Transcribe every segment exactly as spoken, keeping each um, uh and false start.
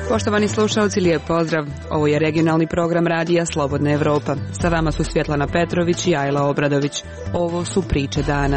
Poštovani slušalci, lijep pozdrav. Ovo je regionalni program radija Slobodna Evropa. Sa vama su Svjetlana Petrović i Ajla Obradović. Ovo su priče dana.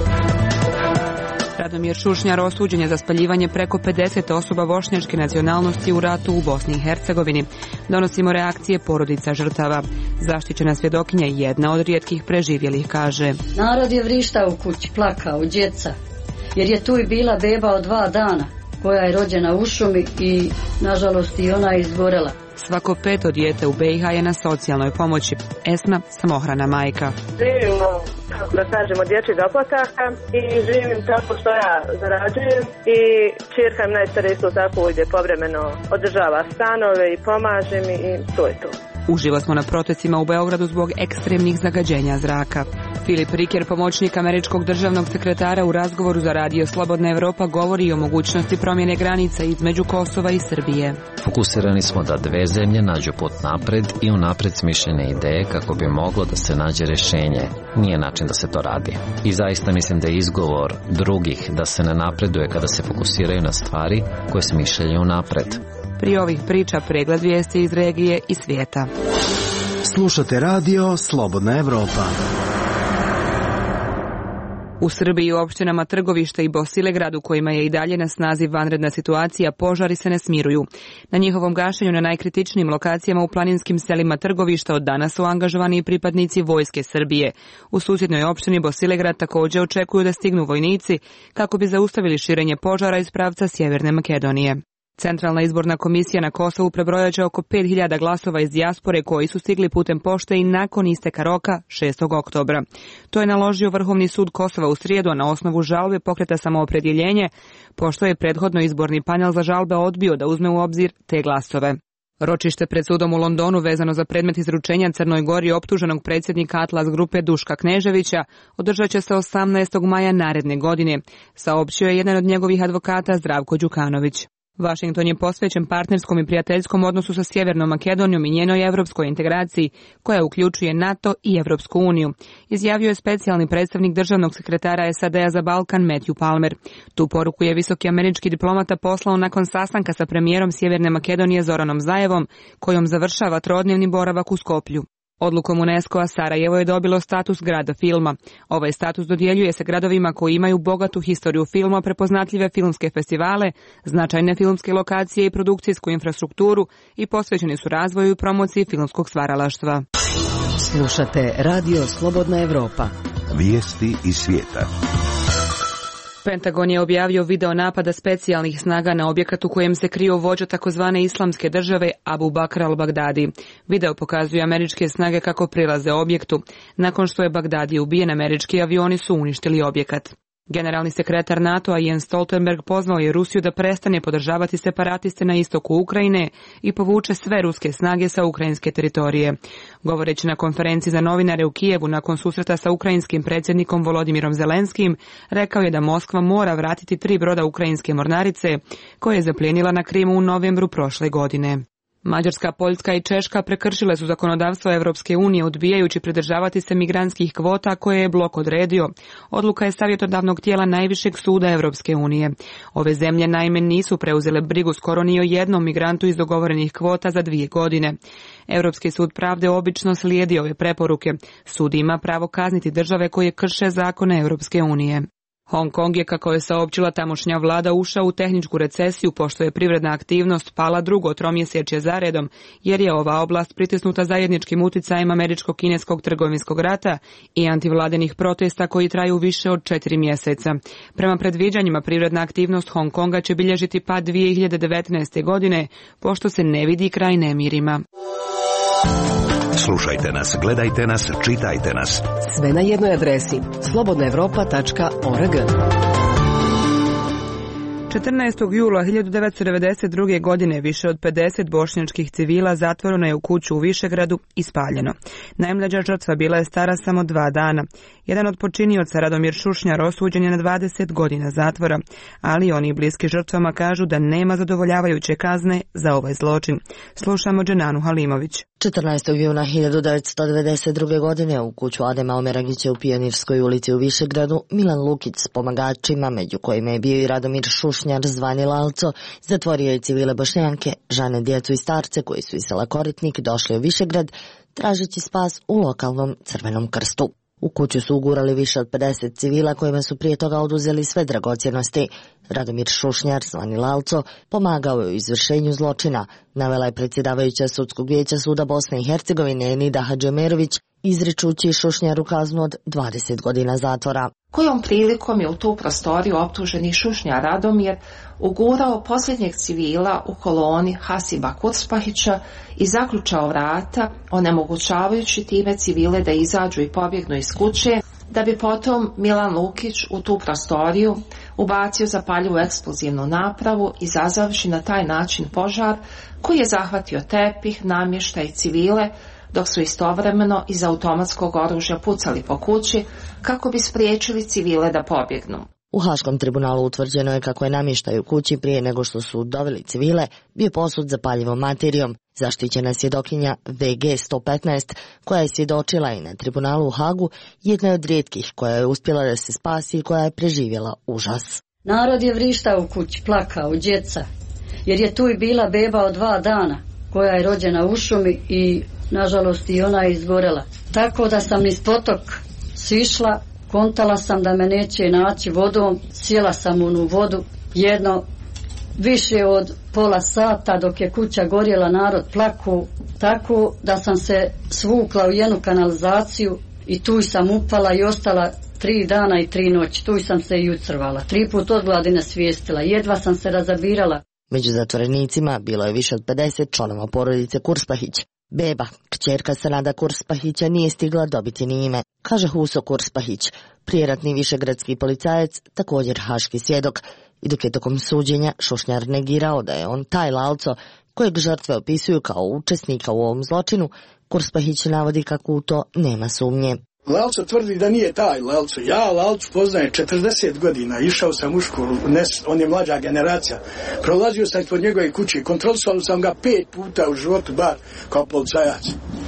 Radomir Šušnjar osuđen je za spaljivanje preko pedeset osoba bošnjačke nacionalnosti u ratu u Bosni i Hercegovini. Donosimo reakcije porodica žrtava. Zaštićena svjedokinja i jedna od rijetkih preživjelih kaže: Narod je vrištao u kući, plakao, djeca, jer je tu i bila beba od dva dana, koja je rođena u šumi i, nažalost, i ona je izgorela. Svako peto dijete u be i ha je na socijalnoj pomoći. Esma, samohrana majka. Živimo, kako da kažemo, dječjeg doplataka i živim tako što ja zarađujem i čirka im najstarija isto tako ide povremeno, održava stanove i pomaže mi i to je to. Uživo smo na protestima u Beogradu zbog ekstremnih zagađenja zraka. Filip Riker, pomoćnik američkog državnog sekretara, u razgovoru za radio Slobodna Evropa govori o mogućnosti promjene granica između Kosova i Srbije. Fokusirani smo da dve zemlje nađu put napred i unapred smišljene ideje kako bi moglo da se nađe rješenje. Nije način da se to radi. I zaista mislim da je izgovor drugih da se ne napreduje kada se fokusiraju na stvari koje smišljaju unapred. Prije ovih priča pregled vijesti iz regije i svijeta. Slušate radio Slobodna Evropa. U Srbiji u opštinama Trgovište i Bosilegrad, u kojima je i dalje na snazi vanredna situacija, požari se ne smiruju. Na njihovom gašenju na najkritičnijim lokacijama u planinskim selima Trgovišta od danas su angažovani i pripadnici Vojske Srbije. U susjednoj opštini Bosilegrad također očekuju da stignu vojnici kako bi zaustavili širenje požara iz pravca Sjeverne Makedonije. Centralna izborna komisija na Kosovu prebrojat će oko pet hiljada glasova iz dijaspore koji su stigli putem pošte i nakon isteka roka šestog oktobra. To je naložio Vrhovni sud Kosova u srijedu, a na osnovu žalbe pokreta samoopredjeljenje, pošto je prethodno izborni panel za žalbe odbio da uzme u obzir te glasove. Ročište pred sudom u Londonu vezano za predmet izručenja Crnoj Gori optuženog predsjednika Atlas grupe Duška Kneževića održat će se osamnaestog maja naredne godine, saopćio je jedan od njegovih advokata Zdravko Đukanović. Washington je posvećen partnerskom i prijateljskom odnosu sa Sjevernom Makedonijom i njenoj evropskoj integraciji, koja uključuje NATO i Evropsku uniju, izjavio je specijalni predstavnik državnog sekretara es a de a za Balkan Matthew Palmer. Tu poruku je visoki američki diplomata poslao nakon sastanka sa premijerom Sjeverne Makedonije Zoranom Zajevom, kojom završava trodnevni boravak u Skoplju. Odlukom UNESCO-a Sarajevo je dobilo status grada filma. Ovaj status dodjeljuje se gradovima koji imaju bogatu historiju filma, prepoznatljive filmske festivale, značajne filmske lokacije i produkcijsku infrastrukturu i posvećeni su razvoju i promociji filmskog stvaralaštva. Slušate radio Slobodna Evropa. Vijesti iz svijeta. Pentagon je objavio video napada specijalnih snaga na objekat u kojem se krio vođa takozvane islamske države Abu Bakr al-Baghdadi. Video pokazuje američke snage kako prilaze objektu. Nakon što je Baghdadi ubijen, američki avioni su uništili objekat. Generalni sekretar NATO-a Jens Stoltenberg pozvao je Rusiju da prestane podržavati separatiste na istoku Ukrajine i povuče sve ruske snage sa ukrajinske teritorije. Govoreći na konferenciji za novinare u Kijevu nakon susreta sa ukrajinskim predsjednikom Volodimirom Zelenskim, rekao je da Moskva mora vratiti tri broda ukrajinske mornarice koje je zaplijenila na Krimu u novembru prošle godine. Mađarska, Poljska i Češka prekršile su zakonodavstvo Evropske unije odbijajući pridržavati se migrantskih kvota koje je blok odredio. Odluka je savjetodavnog tijela najvišeg suda Evropske unije. Ove zemlje naime nisu preuzele brigu skoro ni o jednom migrantu iz dogovorenih kvota za dvije godine. Europski sud pravde obično slijedi ove preporuke. Sud ima pravo kazniti države koje krše zakone Evropske unije. Hong Kong je, kako je saopćila tamošnja vlada, ušao u tehničku recesiju pošto je privredna aktivnost pala drugo tromjesečje zaredom, jer je ova oblast pritisnuta zajedničkim uticajem američko-kineskog trgovinskog rata i antivladenih protesta koji traju više od četiri mjeseca. Prema predviđanjima, privredna aktivnost Hong Konga će bilježiti pad dvije hiljade devetnaeste. godine, pošto se ne vidi kraj nemirima. Slušajte nas, gledajte nas, čitajte nas. Sve na jednoj adresi slobodna evropa tačka org. četrnaestog jula hiljadu devetsto devedeset druge. godine više od pedeset bošnjačkih civila zatvoreno je u kuću u Višegradu i spaljeno. Najmlađa žrtva bila je stara samo dva dana. Jedan od počinioca, Radomir Šušnjar, osuđen je na dvadeset godina zatvora, ali oni bliski žrtvama kažu da nema zadovoljavajuće kazne za ovaj zločin. Slušamo Dženanu Halimović. četrnaestog juna hiljadu devetsto devedeset druge. godine u kuću Adema Omeragića u Pionirskoj ulici u Višegradu Milan Lukić s pomagačima, među kojima je bio i Radomir Šušnjar zvani Lalco, zatvorio je civile Bošnjanke, žene, djecu i starce koji su iz sela Koritnik došli u Višegrad tražeći spas u lokalnom Crvenom krstu. U kuću su ugurali više od pedeset civila kojima su prije toga oduzeli sve dragocjenosti. Radomir Šušnjar, zvani Lalco, pomagao je u izvršenju zločina, navela je predsjedavajuća Sudskog vijeća Suda Bosne i Hercegovine Nida Hadžemerović, izričući Šušnjaru kaznu od dvadeset godina zatvora. Kojom prilikom je u tu prostoriju optuženi Šušnjar Radomir ugurao posljednjeg civila u koloni Hasiba Kurspahića i zaključao vrata, onemogućavajući time civile da izađu i pobjegnu iz kuće, da bi potom Milan Lukić u tu prostoriju ubacio zapaljivu eksplozivnu napravu, izazavši na taj način požar koji je zahvatio tepih, namještaj i civile, dok su istovremeno iz automatskog oružja pucali po kući kako bi spriječili civile da pobjegnu. U Haškom tribunalu utvrđeno je kako je namještaj u kući prije nego što su doveli civile bio posut zapaljivom materijom. Zaštićena svjedokinja V G sto petnaest, koja je svjedočila i na tribunalu u Hagu, jedna je od rijetkih koja je uspjela da se spasi i koja je preživjela užas. Narod je vrištao u kući, plakao, djeca, jer je tu i bila beba od dva dana, koja je rođena u šumi i, nažalost, i ona je izgorela. Tako da sam niz potok sišla, kontala sam da me neće naći vodom, sjela sam u onu vodu, jedno više od pola sata dok je kuća gorjela, narod plaku, tako da sam se svukla u jednu kanalizaciju i tu sam upala i ostala tri dana i tri noći. Tu sam se i ucrvala, tri put od gladi nasvijestila, jedva sam se razabirala. Među zatvorenicima bilo je više od pedeset članova porodice Kurspahić. Beba, kćerka Senada Kurspahića, nije stigla dobiti ni ime, kaže Huso Kurspahić, prijeratni višegradski policajac, također haški svjedok. I dok je tokom suđenja Šušnjar negirao da je on taj Lalco, kojeg žrtve opisuju kao učesnika u ovom zločinu, Kurspahić navodi kako u to nema sumnje. Lalco tvrdi da nije taj Lalco. Ja Lalcu poznajem četrdeset godina, išao sam u školu, ne, on je mlađa generacija. Prolazio sam kod njegove kuće, kontrolisao sam ga pet puta u životu, bar kao policajac.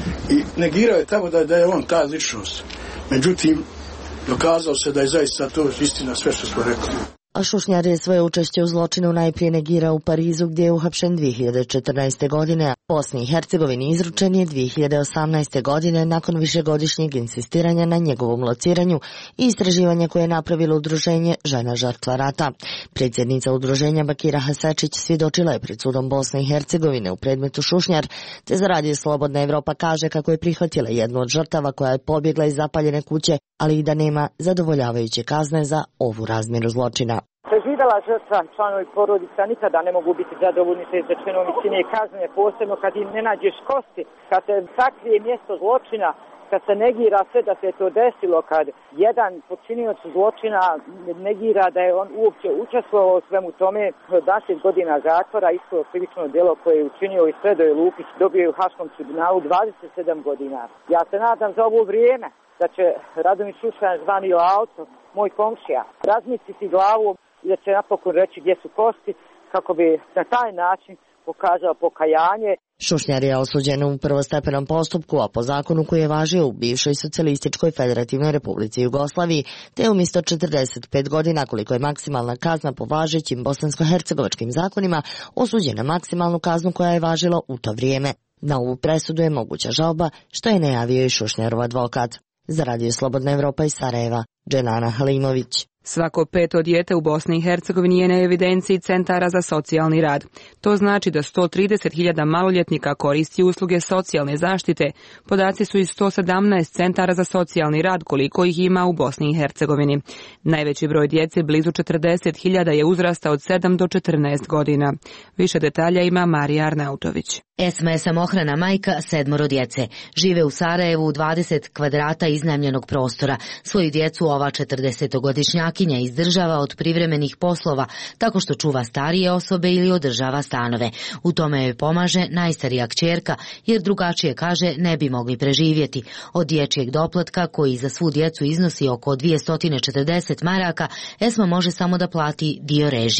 I negirao je tamo da, da je on ta ličnost. Međutim, dokazao se da je zaista to istina sve što smo rekli. A Šušnjar je svoje učešće u zločinu najprije negirao u Parizu, gdje je uhapšen dvije hiljade četrnaeste. godine, a Bosni i Hercegovini izručen je dvije hiljade osamnaeste. godine nakon višegodišnjeg insistiranja na njegovom lociranju i istraživanja koje je napravilo udruženje Žena žrtva rata. Predsjednica udruženja Bakira Hasačić svjedočila je pred sudom Bosne i Hercegovine u predmetu Šušnjar, te za radio Slobodna Evropa kaže kako je prihvatila jednu od žrtava koja je pobjegla iz zapaljene kuće, ali i da nema zadovoljavajuće kazne za ovu razmjeru zločina. Preživjela žrtva, članovi porodica nikada ne mogu biti zadovoljni sa izrečenom visine kazne, posebno kad im ne nađeš kosti, kad se sakrije mjesto zločina, kad se negira sve da se to desilo, kad jedan počinioc zločina negira da je on uopće učestvovao u svemu tome. deset godina zatvora, isto krivično djelo koje je učinio i Sredoje Lukić, dobio je u Haškom tribunalu dvadeset sedam godina. Ja se nadam za ovo vrijeme da će Radomir Šušnjar zvani Lalco, moj komšija, razmisliti glavom i da će napokon reći gdje su kosti, kako bi na taj način pokazao pokajanje. Šušnjar je osuđen u prvostepenom postupku, a po zakonu koji je važio u bivšoj socijalističkoj federativnoj republici Jugoslaviji, te umjesto četrdeset pet godina, koliko je maksimalna kazna po važećim bosansko-hercegovačkim zakonima, osuđen na maksimalnu kaznu koja je važila u to vrijeme. Na ovu presudu je moguća žalba, što je najavio i Šušnjarov advokat. Za radio Slobodna Evropa iz Sarajeva, Dženana Halimović. Svako peto dijete u Bosni i Hercegovini je na evidenciji centara za socijalni rad. To znači da sto trideset hiljada maloljetnika koristi usluge socijalne zaštite. Podaci su iz sto sedamnaest centara za socijalni rad, koliko ih ima u Bosni i Hercegovini. Najveći broj djece, blizu četrdeset hiljada, je uzrasta od sedam do četrnaest godina. Više detalja ima Marija Arnautović. Esma je samohrana majka sedmoro djece. Žive u Sarajevu u dvadeset kvadrata iznajmljenog prostora. Svoju djecu ova četrdesetogodišnjakinja izdržava od privremenih poslova, tako što čuva starije osobe ili održava stanove. U tome joj pomaže najstarija kćerka, jer drugačije, kaže, ne bi mogli preživjeti. Od dječjeg doplatka, koji za svu djecu iznosi oko dvjesto četrdeset maraka, Esma može samo da plati dio režija.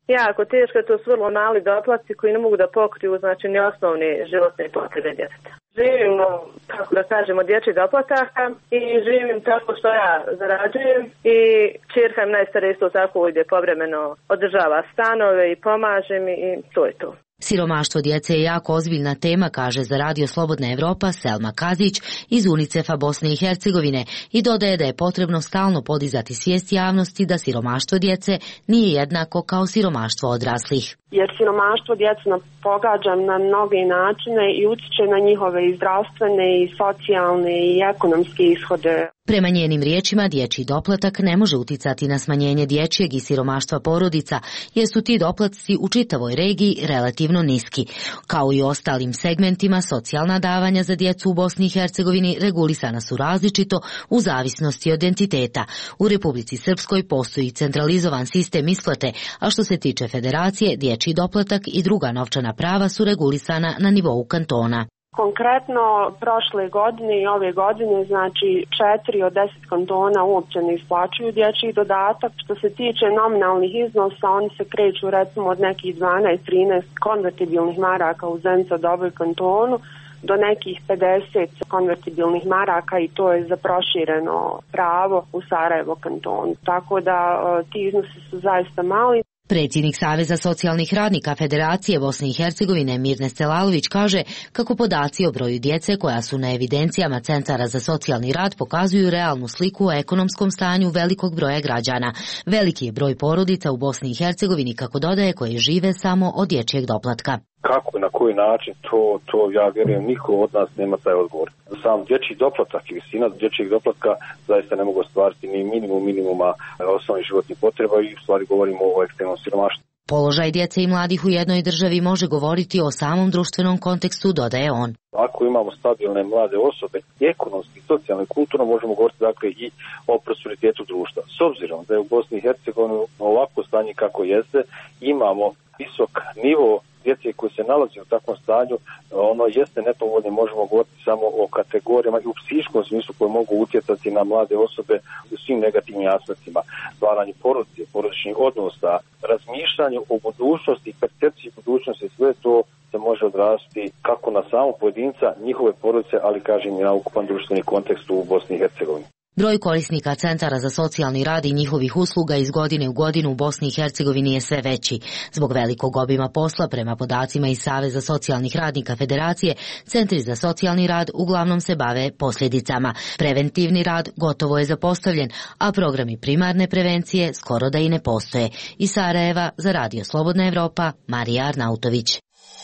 jako teško, to su vrlo mali doplaci koji ne mogu da pokriju znači ni osnovne životne potrebe djeteta. Živim, kako da kažemo, dječjih doplataka i živim tako što ja zarađujem i ćerka im najstarija isto tako ide povremeno, održava stanove i pomaže mi i to je to. Siromaštvo djece je jako ozbiljna tema, kaže za Radio Slobodna Evropa Selma Kazić iz UNICEF-a Bosne i Hercegovine i dodaje da je potrebno stalno podizati svijest javnosti da siromaštvo djece nije jednako kao siromaštvo odraslih. Jer siromaštvo djece pogađa na mnoge načine i utiče na njihove i zdravstvene i socijalne i ekonomske ishode. Prema njenim riječima, dječji doplatak ne može uticati na smanjenje dječjeg i siromaštva porodica, jer su ti doplatci u čitavoj regiji relativno niski. Kao i u ostalim segmentima, socijalna davanja za djecu u Bosni i Hercegovini regulisana su različito u zavisnosti od entiteta. U Republici Srpskoj postoji centralizovan sistem isplate, a što se tiče federacije, dječji doplatak i druga novčana prava su regulisana na nivou kantona. Konkretno, prošle godine i ove godine, znači četiri od deset kantona uopće ne isplaćuju dječji dodatak. Što se tiče nominalnih iznosa, oni se kreću recimo od nekih dvanaest trinaest konvertibilnih maraka u Zenica Doboj kantonu do nekih pedeset konvertibilnih maraka i to je za prošireno pravo u Sarajevo kantonu. Tako da ti iznosi su zaista mali. Predsjednik Saveza socijalnih radnika Federacije Bosne i Hercegovine Mirne Stelalović kaže kako podaci o broju djece koja su na evidencijama centara za socijalni rad pokazuju realnu sliku o ekonomskom stanju velikog broja građana. Veliki je broj porodica u Bosni i Hercegovini, kako dodaje, koje žive samo od dječjeg doplatka. Kako i na koji način, to, to ja vjerujem niko od nas nema taj odgovor. Sam dječji doplatak i visina dječjeg doplatka zaista ne mogu ostvariti ni minimum minimuma osnovnih životnih potreba i u stvari govorimo o ekstremnom siromaštvu. Položaj djece i mladih u jednoj državi može govoriti o samom društvenom kontekstu, dodaje on. Ako imamo stabilne mlade osobe, i ekonomski, socijalno i kulturno možemo govoriti dakle i o prosperitetu društva. S obzirom da je u Bosni i Hercegovini ovako stanje kako jeste, imamo visok nivo djece koji se nalazi u takvom stanju, ono jeste nepovoljno, možemo govoriti samo o kategorijama i u psihičkom smislu koje mogu utjecati na mlade osobe u svim negativnim aspektima. Stvaranje porodice, porodičnih odnosa, razmišljanje o budućnosti i percepciji budućnosti, sve to se može odraziti kako na samog pojedinca, njihove porodice, ali kažem i na ukupan društveni kontekst u Bosni i Hercegovini. Broj korisnika centara za socijalni rad i njihovih usluga iz godine u godinu u Bosni i Hercegovini je sve veći. Zbog velikog obima posla, prema podacima iz Saveza socijalnih radnika Federacije, centri za socijalni rad uglavnom se bave posljedicama. Preventivni rad gotovo je zapostavljen, a programi primarne prevencije skoro da i ne postoje. Iz Sarajeva za Radio Slobodna Evropa, Marija Arnautović.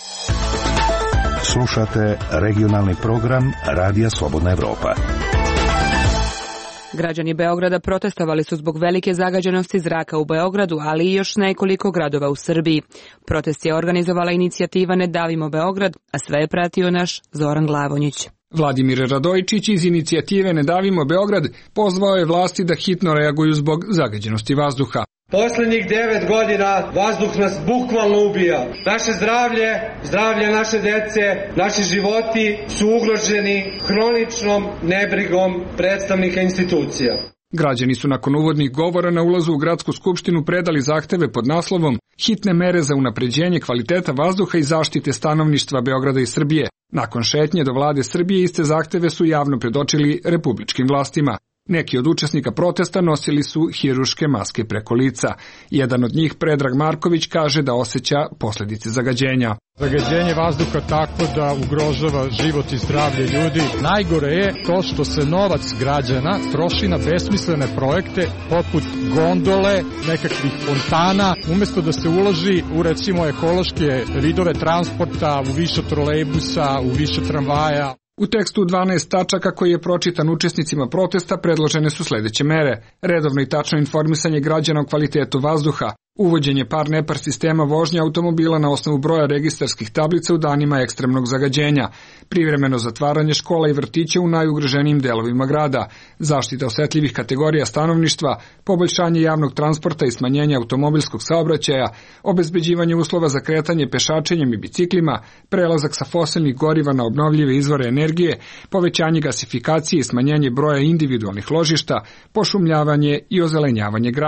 Slušate regionalni program Radija Slobodna Evropa. Građani Beograda protestovali su zbog velike zagađenosti zraka u Beogradu, ali i još nekoliko gradova u Srbiji. Protest je organizovala inicijativa Ne davimo Beograd, a sve je pratio naš Zoran Glavonjić. Vladimir Radojčić iz inicijative Ne davimo Beograd pozvao je vlasti da hitno reaguju zbog zagađenosti vazduha. Posljednjih devet godina vazduh nas bukvalno ubija. Naše zdravlje, zdravlje naše djece, naši životi su ugroženi hroničnom nebrigom predstavnika institucija. Građani su nakon uvodnih govora na ulazu u gradsku skupštinu predali zahteve pod naslovom Hitne mere za unapređenje kvaliteta vazduha i zaštite stanovništva Beograda i Srbije. Nakon šetnje do vlade Srbije iste zahteve su javno predočili republičkim vlastima. Neki od učesnika protesta nosili su hiruške maske preko lica. Jedan od njih, Predrag Marković, kaže da osjeća posljedice zagađenja. Zagađenje vazduha tako da ugrožava život i zdravlje ljudi. Najgore je to što se novac građana troši na besmislene projekte poput gondole, nekakvih fontana, umjesto da se uloži u recimo ekološke vidove transporta, u više trolejbusa, u više tramvaja. U tekstu dvanaest tačaka koji je pročitan učesnicima protesta predložene su sljedeće mere: redovno i tačno informisanje građana o kvalitetu vazduha, uvođenje par-nepar sistema vožnje automobila na osnovu broja registarskih tablica u danima ekstremnog zagađenja, privremeno zatvaranje škola i vrtića u najugroženijim delovima grada, zaštita osetljivih kategorija stanovništva, poboljšanje javnog transporta i smanjenje automobilskog saobraćaja, obezbeđivanje uslova za kretanje pešačenjem i biciklima, prelazak sa fosilnih goriva na obnovljive izvore energije, povećanje gasifikacije i smanjenje broja individualnih ložišta, pošumljavanje i ozelenjavanje grada.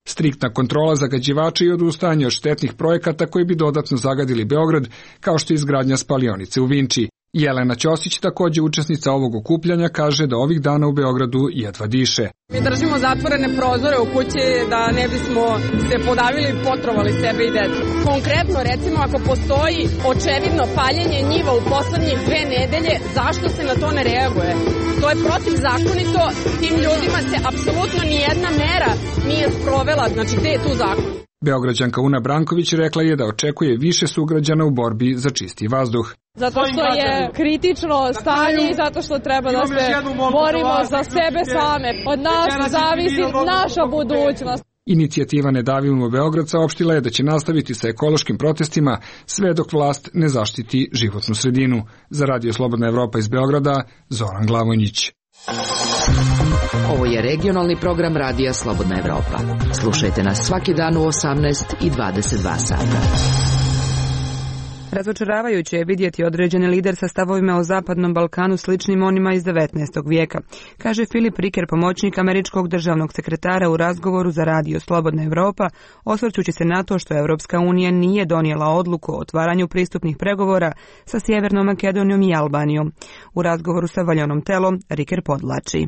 striktna kontrola zagađivača i odustajanje od štetnih projekata koji bi dodatno zagadili Beograd, kao što je izgradnja spalionice u Vinči. Jelena Ćosić, takođe učesnica ovog okupljanja, kaže da ovih dana u Beogradu jedva diše. Mi držimo zatvorene prozore u kući da ne bismo se podavili i potrovali sebe i decu. Konkretno, recimo, ako postoji očevidno paljenje njiva u poslednjih dve nedelje, zašto se na to ne reaguje? To je protivzakonito, tim ljudima se apsolutno nijedna mera nije sprovela, znači gde je tu zakon? Beograđanka Una Branković rekla je da očekuje više sugrađana u borbi za čisti vazduh. Zato što je kritično stanje i zato što treba da se borimo za sebe same. Od nas zavisi naša budućnost. Inicijativa Ne davimo Beograd saopštila je da će nastaviti sa ekološkim protestima sve dok vlast ne zaštiti životnu sredinu. Za Radio Slobodna Evropa iz Beograda, Zoran Glavonjić. Ovo je regionalni program Radija Slobodna Evropa. Slušajte nas svaki dan u osamnaest i dvadeset dva sata. Razočaravajuće je vidjeti određeni lider sa stavovima o Zapadnom Balkanu sličnim onima iz devetnaestog vijeka, kaže Filip Riker, pomoćnik američkog državnog sekretara u razgovoru za Radio Slobodna Evropa, osvrćući se na to što Evropska unija nije donijela odluku o otvaranju pristupnih pregovora sa Sjevernom Makedonijom i Albanijom. U razgovoru sa Valjanom Telom, Riker podlači.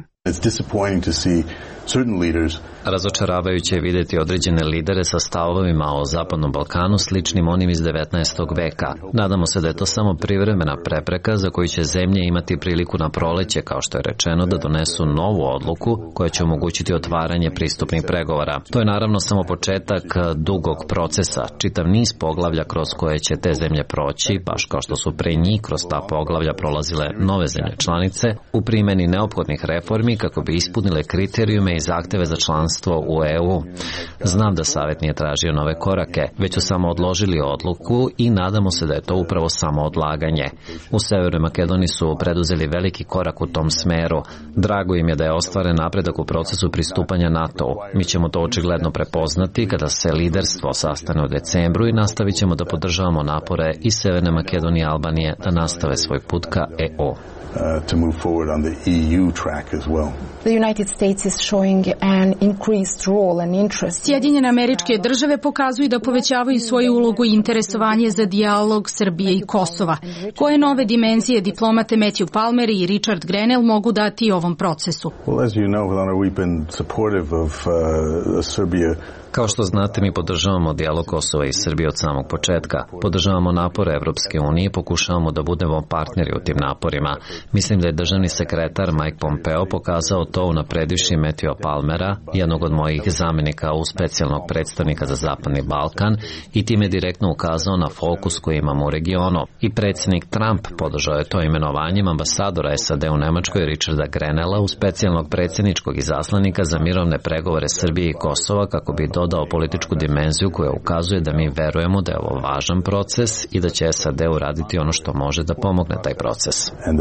Razočaravajuće je vidjeti određene lidere sa stavovima o Zapadnom Balkanu sličnim onim iz devetnaestog veka. Nadamo se da je to samo privremena prepreka za koju će zemlje imati priliku na proleće, kao što je rečeno, da donesu novu odluku koja će omogućiti otvaranje pristupnih pregovora. To je naravno samo početak dugog procesa, čitav niz poglavlja kroz koje će te zemlje proći, baš kao što su pre njih kroz ta poglavlja prolazile nove zemlje članice, u primjeni neophodnih reformi kako bi ispunile kriterijume i zahteve za članstvo u E U. Znam da Savet nije tražio nove korake, već su samo odložili odluku i nadamo se da je to upravo samo odlaganje. U Severnoj Makedoniji su preduzeli veliki korak u tom smeru. Drago im je da je ostvaren napredak u procesu pristupanja NATO-u. Mi ćemo to očigledno prepoznati kada se liderstvo sastane u decembru i nastavit ćemo da podržavamo napore i Severne Makedonije i Albanije da nastave svoj put ka E U. Uh, to move forward on the E U track as well. The United States is showing an increased role and interest. Sjedinjene Američke Države pokazuju da povećavaju svoju ulogu i interesovanje za dijalog Srbije i Kosova. Koje nove dimenzije diplomate Matthew Palmer i Richard Grenell mogu dati ovom procesu? Well, as you know, we've been supportive of uh, Serbia. Kao što znate, mi podržavamo dijalog Kosova i Srbije od samog početka. Podržavamo napore Evropske unije i pokušavamo da budemo partneri u tim naporima. Mislim da je državni sekretar Mike Pompeo pokazao to unapredivši Matthewa Palmera, jednog od mojih zamenika u specijalnog predstavnika za Zapadni Balkan, i time direktno ukazao na fokus koji imamo u regionu. I predsjednik Trump podržao je to imenovanjem ambasadora S A D u Nemačkoj Richarda Grenella u specijalnog predsjedničkog izaslanika za mirovne pregovore Srbije i Kosova kako bi dodao političku dimenziju koja ukazuje da mi verujemo da je ovo važan proces i da će S A D uraditi ono što može da pomogne taj proces.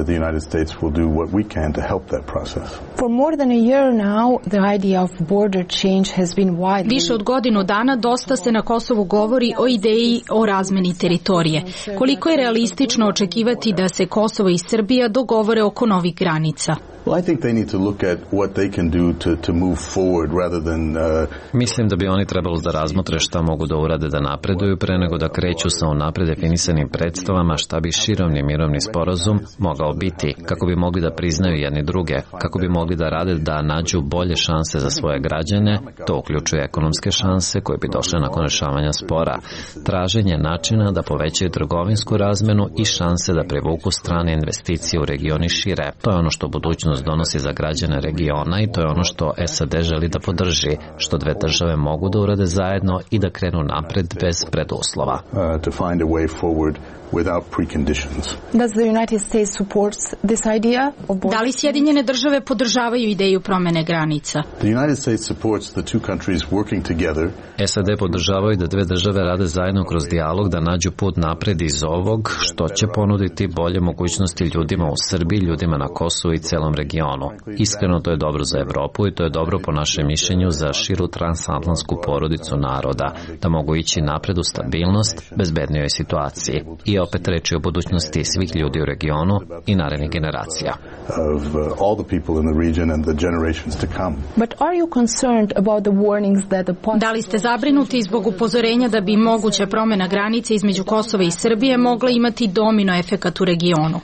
Više od godinu dana dosta se na Kosovu govori o ideji o razmeni teritorije. Koliko je realistično očekivati da se Kosovo i Srbija dogovore oko novih granica? Mislim da bi oni trebalo da razmotre šta mogu da urade da napreduju pre nego da kreću sa unapred definisanim predstavama šta bi širovni mirovni sporazum mogao biti, kako bi mogli da priznaju jedni druge, kako bi mogli da rade da nađu bolje šanse za svoje građane. To uključuje ekonomske šanse koje bi došle nakon rešavanja spora, traženje načina da povećaju trgovinsku razmenu i šanse da privuku strane investicije u regioni šire. To je ono što budućnost donosi za građane regiona i to je ono što S A D želi da podrži, što dve države mogu da urade zajedno i da krenu napred bez preduslova. Uh, to find a way forward without preconditions. Does the United States supports this idea of border? Da li Sjedinjene Države podržavaju ideju promene granica? The United States supports the two countries working together. S A D podržavaju da dve države rade zajedno kroz dijalog da nađu put napred iz ovog, što će ponuditi bolje mogućnosti ljudima u Srbiji, ljudima na Kosovu i celom regionu. Iskreno, to je dobro za Evropu i to je dobro po našem mišljenju za širu transatlantsku porodicu naroda, da mogu ići napred u stabilnost, bezbednijoj situaciji. I I opet reči o budućnosti svih ljudi u regionu i narednih generacija. Da li ste zabrinuti zbog upozorenja da bi moguća promjena granice između Kosova i Srbije mogla imati domino efekat u regionu?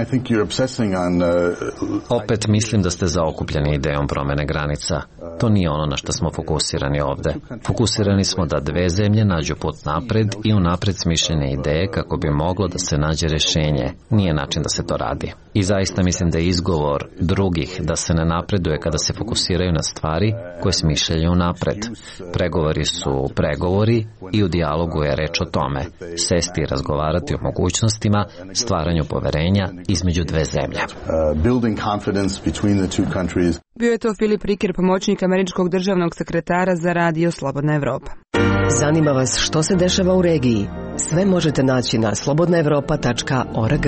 Opet mislim da ste zaokupljeni idejom promjene granica. To nije ono na što smo fokusirani ovde. Fokusirani smo da dve zemlje nađu put napred i unapred smišljene ideje kako bi moglo da se nađe rešenje. Nije način da se to radi. I zaista mislim da je izgovor drugih da se ne napreduje kada se fokusiraju na stvari koje smišljaju napred. Pregovori su pregovori i u dijalogu je reč o tome. Sesti i razgovarati o mogućnostima, stvaranju poverenja između dve zemlje. Bio je to Filip Riker, pomoćnik američkog državnog sekretara za Radio Slobodna Evropa. Zanima vas što se dešava u regiji? Sve možete naći na slobodna evropa tačka org.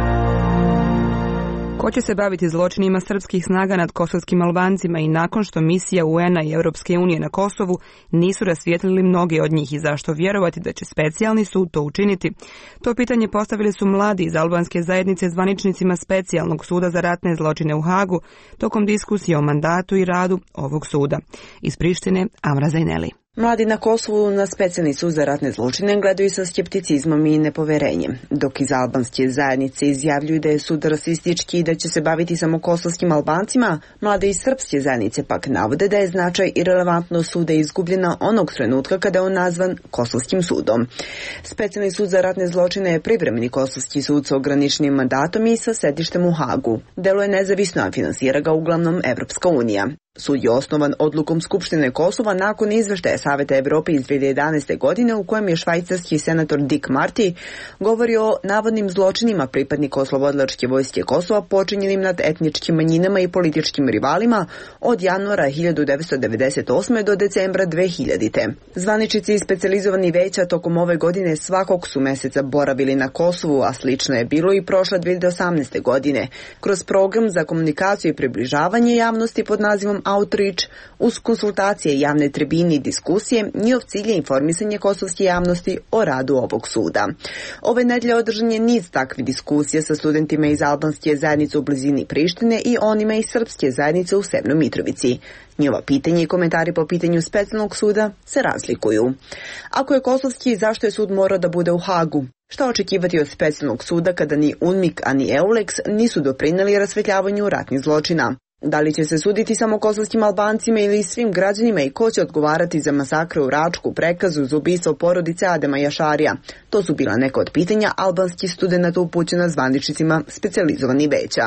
Ko će se baviti zločinima srpskih snaga nad kosovskim Albancima i nakon što misija U N-a i Europske unije na Kosovu nisu rasvijetlili mnoge od njih i zašto vjerovati da će specijalni sud to učiniti? To pitanje postavili su mladi iz albanske zajednice zvaničnicima specijalnog suda za ratne zločine u Hagu tokom diskusije o mandatu i radu ovog suda. Iz Prištine, Amra Zajneli. Mladi na Kosovu na specijalni sud za ratne zločine gledaju sa skepticizmom i nepoverenjem, dok iz albanske zajednice izjavljuju da je sud rasistički i da će se baviti samo kosovskim Albancima, mlade iz srpske zajednice pak navode da je značaj i relevantnost suda izgubljena onog trenutka kada je on nazvan Kosovskim sudom. Specijalni sud za ratne zločine je privremeni kosovski sud sa ograničenim mandatom i sa sedištem u Hagu. Deluje nezavisno, a finansira ga uglavnom Evropska unija. Sud je osnovan odlukom Skupštine Kosova nakon izveštaja Saveta Evrope iz dve hiljade jedanaeste. godine u kojem je švajcarski senator Dick Marty govorio o navodnim zločinima pripadnika oslobodilačke vojske Kosova počinjenim nad etničkim manjinama i političkim rivalima od januara hiljadu devetsto devedeset osme. do decembra dve hiljadite. Zvaničnici i specijalizovani veća tokom ove godine svakog su meseca boravili na Kosovu, a slično je bilo i prošle dve hiljade osamnaeste. godine, kroz program za komunikaciju i približavanje javnosti pod nazivom Outreach, uz konsultacije, javne tribine i diskusije, njihov cilj je informisanje kosovske javnosti o radu ovog suda. Ove nedelje održan je niz takvih diskusija sa studentima iz albanske zajednice u blizini Prištine i onima iz srpske zajednice u Severnoj Mitrovici. Njihova pitanja i komentari po pitanju specijalnog suda se razlikuju. Ako je kosovski, zašto je sud morao da bude u Hagu? Šta očekivati od specijalnog suda kada ni UNMIK, a ni EULEX nisu doprineli rasvetljavanju ratnih zločina? Da li će se suditi samo kosovskim Albancima ili svim građanima i ko će odgovarati za masakre u Račku, Prekazu, za ubistvo porodice Adema Jašarija? To su bila neka od pitanja albanskih studenata upućena zvaničnicima specijalizovani veća.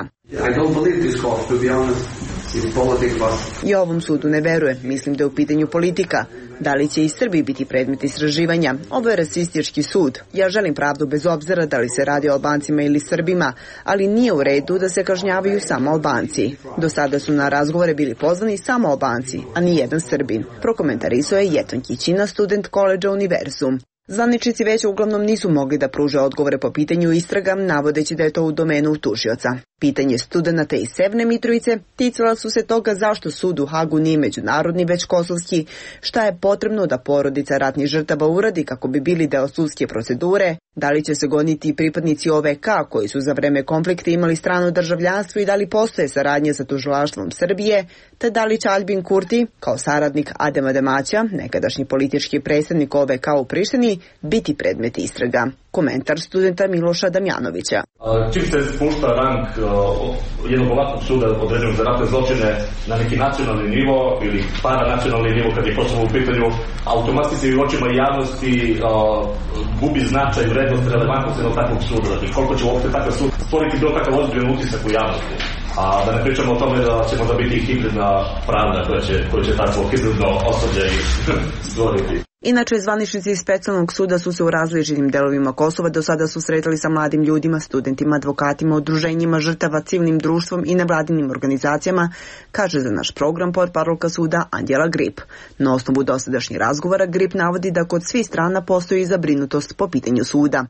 I ovom sudu ne veruje, mislim da je u pitanju politika. Da li će i Srbiji biti predmet istraživanja? Ovo je rasistički sud. Ja želim pravdu bez obzira da li se radi o Albancima ili Srbima, ali nije u redu da se kažnjavaju samo Albanci. Do sada su na razgovore bili pozvani samo Albanci, a ni jedan Srbin. Prokomentarisao je Jeton Kićina, student koledža Univerzum. Zvaničnici već uglavnom nisu mogli da pruže odgovore po pitanju istraga, navodeći da je to u domenu tužioca. Pitanje studenata iz Severne Mitrovice ticala su se toga zašto sud u Hagu nije međunarodni već kosovski, šta je potrebno da porodica ratnih žrtava uradi kako bi bili deo sudske procedure, da li će se goniti pripadnici O V K koji su za vreme konflikta imali strano državljanstvo i da li postoje saradnje sa tužilaštvom Srbije, te da li će Albin Kurti, kao saradnik Adema Demaća, nekadašnji politički predstavnik O V K u Prištini, biti predmet istraga. Komentar studenta Miloša Damjanovića. Čim se spušta rang jednog ovakvog suda određenog za ratne zločine na neki nacionalni nivo ili paranacionalni nivo kad je Kosovo u pitanju, automatski se u očima javnosti gubi značaj, vrednost, relevantnost jednog takvog suda. Znači koliko će uopšte takav sud stvoriti bilo takav ozbiljan utisak u javnosti. A da ne pričamo o tome da će možda biti hibridna pravda koja će, koja će takvo hibridno osoblje stvoriti. Inače, zvaničnici iz specijalnog suda su se u različitim delovima Kosova do sada susretali sa mladim ljudima, studentima, advokatima, udruženjima žrtava, civilnim društvom i nevladinim organizacijama, kaže za naš program portparolka suda Andjela Grip. Na osnovu dosadašnjih razgovora Grip navodi da kod svih strana postoji zabrinutost po pitanju suda.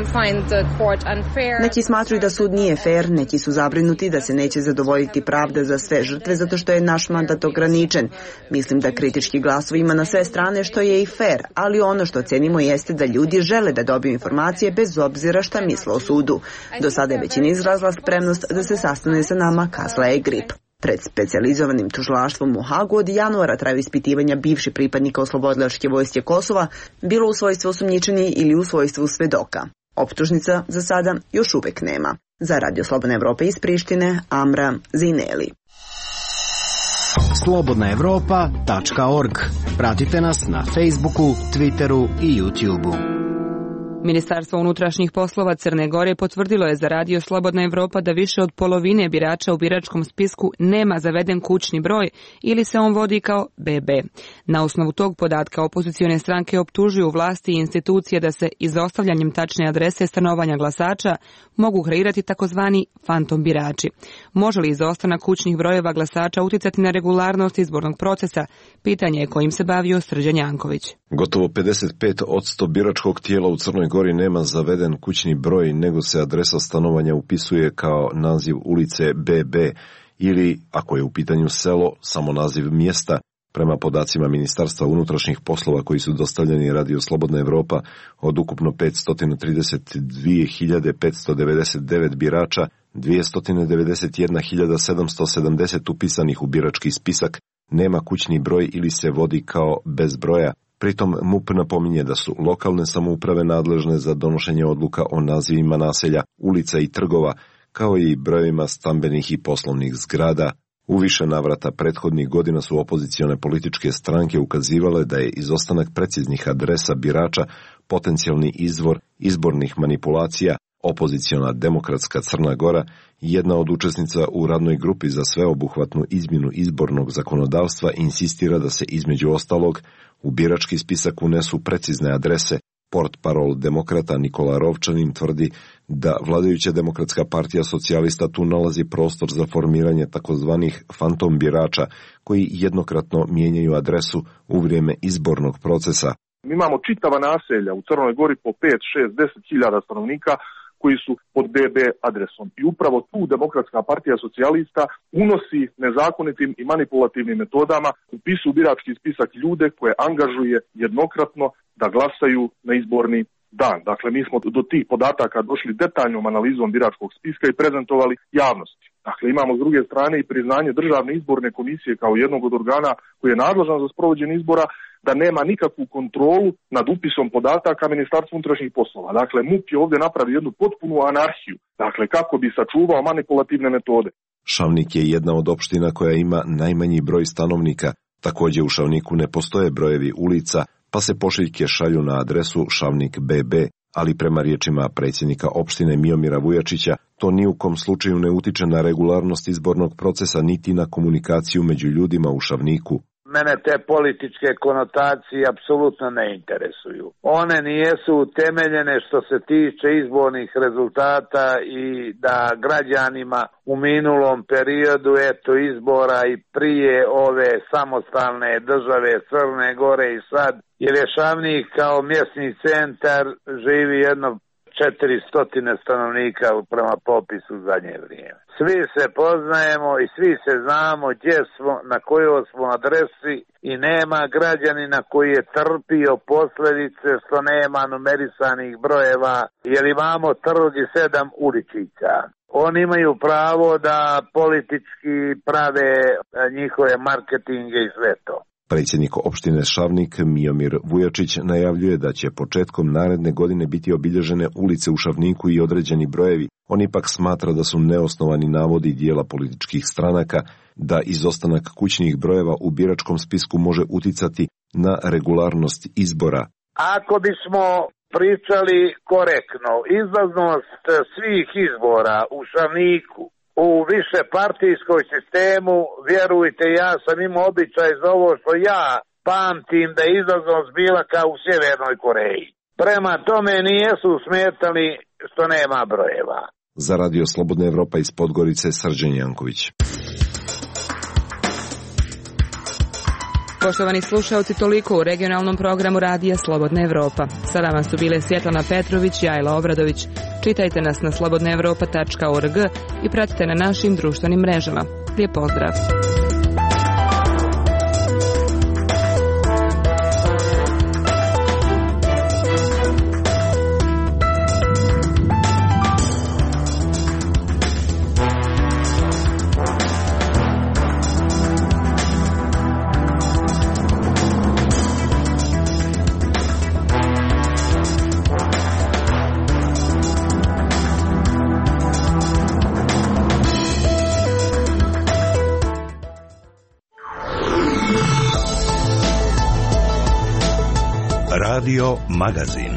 Neki smatruju da sud nije fair, neki su zabrinuti da se neće zadovoljiti pravda za sve žrtve zato što je naš mandat ograničen. Mislim da kritički glasovi ima na sve strane što je i fair, ali ono što cenimo jeste da ljudi žele da dobiju informacije bez obzira šta misle o sudu. Do sada je većina izrazila spremnost da se sastane sa nama, kazala je Grip. Pred specijalizovanim tužilaštvom u Hagu od januara traju ispitivanja bivših pripadnika oslobodilačke vojske Kosova, bilo u svojstvu osumnjičeni ili u svojstvu svedoka. Optužnica za sada još uvek nema. Za Radio Slobodna Evropa iz Prištine, Amra Zineli. slobodna evropa tačka org. Pratite nas na Facebooku, Twitteru i YouTubeu. Ministarstvo unutrašnjih poslova Crne Gore potvrdilo je za Radio Slobodna Evropa da više od polovine birača u biračkom spisku nema zaveden kućni broj ili se on vodi kao be be. Na osnovu tog podatka opozicione stranke optužuju vlasti i institucije da se izostavljanjem tačne adrese stanovanja glasača mogu kreirati takozvani fantom birači. Može li izostanak kućnih brojeva glasača uticati na regularnost izbornog procesa? Pitanje je kojim se bavio Srđan Janković. Gotovo pedeset pet posto biračkog tijela u Crnoj Gori nema zaveden kućni broj, nego se adresa stanovanja upisuje kao naziv ulice be be ili, ako je u pitanju selo, samo naziv mjesta. Prema podacima Ministarstva unutrašnjih poslova koji su dostavljeni Radio Slobodna Evropa, od ukupno petsto trideset dvije hiljade petsto devedeset devet birača, dvjesto devedeset jedna hiljada sedamsto sedamdeset upisanih u birački spisak nema kućni broj ili se vodi kao bez broja. Pritom M U P napominje da su lokalne samouprave nadležne za donošenje odluka o nazivima naselja, ulica i trgova, kao i brojevima stambenih i poslovnih zgrada. U više navrata prethodnih godina su opozicione političke stranke ukazivale da je izostanak preciznih adresa birača potencijalni izvor izbornih manipulacija. Opoziciona Demokratska Crna Gora, jedna od učesnica u radnoj grupi za sveobuhvatnu izmjenu izbornog zakonodavstva, insistira da se između ostalog u birački spisak unesu precizne adrese. Portparol demokrata Nikola Rovčanin tvrdi da vladajuća Demokratska partija socijalista tu nalazi prostor za formiranje takozvanih fantom birača koji jednokratno mijenjaju adresu u vrijeme izbornog procesa. Mi imamo čitava naselja u Crnoj Gori po pet, šest, deset hiljada stanovnika koji su pod be be adresom. I upravo tu Demokratska partija socijalista unosi nezakonitim i manipulativnim metodama, upisuju birački spisak ljude koje angažuje jednokratno da glasaju na izborni dan. Dakle, mi smo do tih podataka došli detaljnom analizom biračkog spiska i prezentovali javnosti. Dakle, imamo s druge strane i priznanje Državne izborne komisije kao jednog od organa koji je nadležan za sprovođenje izbora, da nema nikakvu kontrolu nad upisom podataka Ministarstva unutrašnjih poslova. Dakle, M U P je ovdje napravio jednu potpunu anarhiju, dakle, kako bi sačuvao manipulativne metode. Šavnik je jedna od opština koja ima najmanji broj stanovnika. Također u Šavniku ne postoje brojevi ulica, pa se pošiljke šalju na adresu Šavnik be be, ali prema riječima predsjednika opštine Miomira Vujačića, to ni u kom slučaju ne utiče na regularnost izbornog procesa niti na komunikaciju među ljudima u Šavniku. Mene te političke konotacije apsolutno ne interesuju. One nijesu utemeljene što se tiče izbornih rezultata i da građanima u minulom periodu eto izbora i prije ove samostalne države Crne Gore i sad, jer je Šavnik kao mjesni centar živi jedno četiristo stanovnika prema popisu u zadnje vrijeme. Svi se poznajemo i svi se znamo gdje smo, na kojoj smo adresi i nema građanina koji je trpio posljedice što nema numerisanih brojeva, jer imamo trg i sedam uličića. Oni imaju pravo da politički prave njihove marketinge i sve to. Predsjednik opštine Šavnik Miomir Vujačić najavljuje da će početkom naredne godine biti obilježene ulice u Šavniku i određeni brojevi. On ipak smatra da su neosnovani navodi dijela političkih stranaka da izostanak kućnih brojeva u biračkom spisku može uticati na regularnost izbora. Ako bismo pričali korektno, izlaznost svih izbora u Šavniku u višepartijskoj sistemu, vjerujte, ja sam imao običaj za ovo što ja pamtim da je izlaznost bila kao u Sjevernoj Koreji. Prema tome nijesu smetali što nema brojeva. Za Radio Slobodna Evropa iz Podgorice, Srđan Janković. Poštovani slušalci, toliko u regionalnom programu Radija Slobodna Evropa. Sa vama su bile Svjetlana Petrović i Ajla Obradović. Čitajte nas na slobodna evropa tačka org i pratite na našim društvenim mrežama. Lijep pozdrav! Radio Magazin.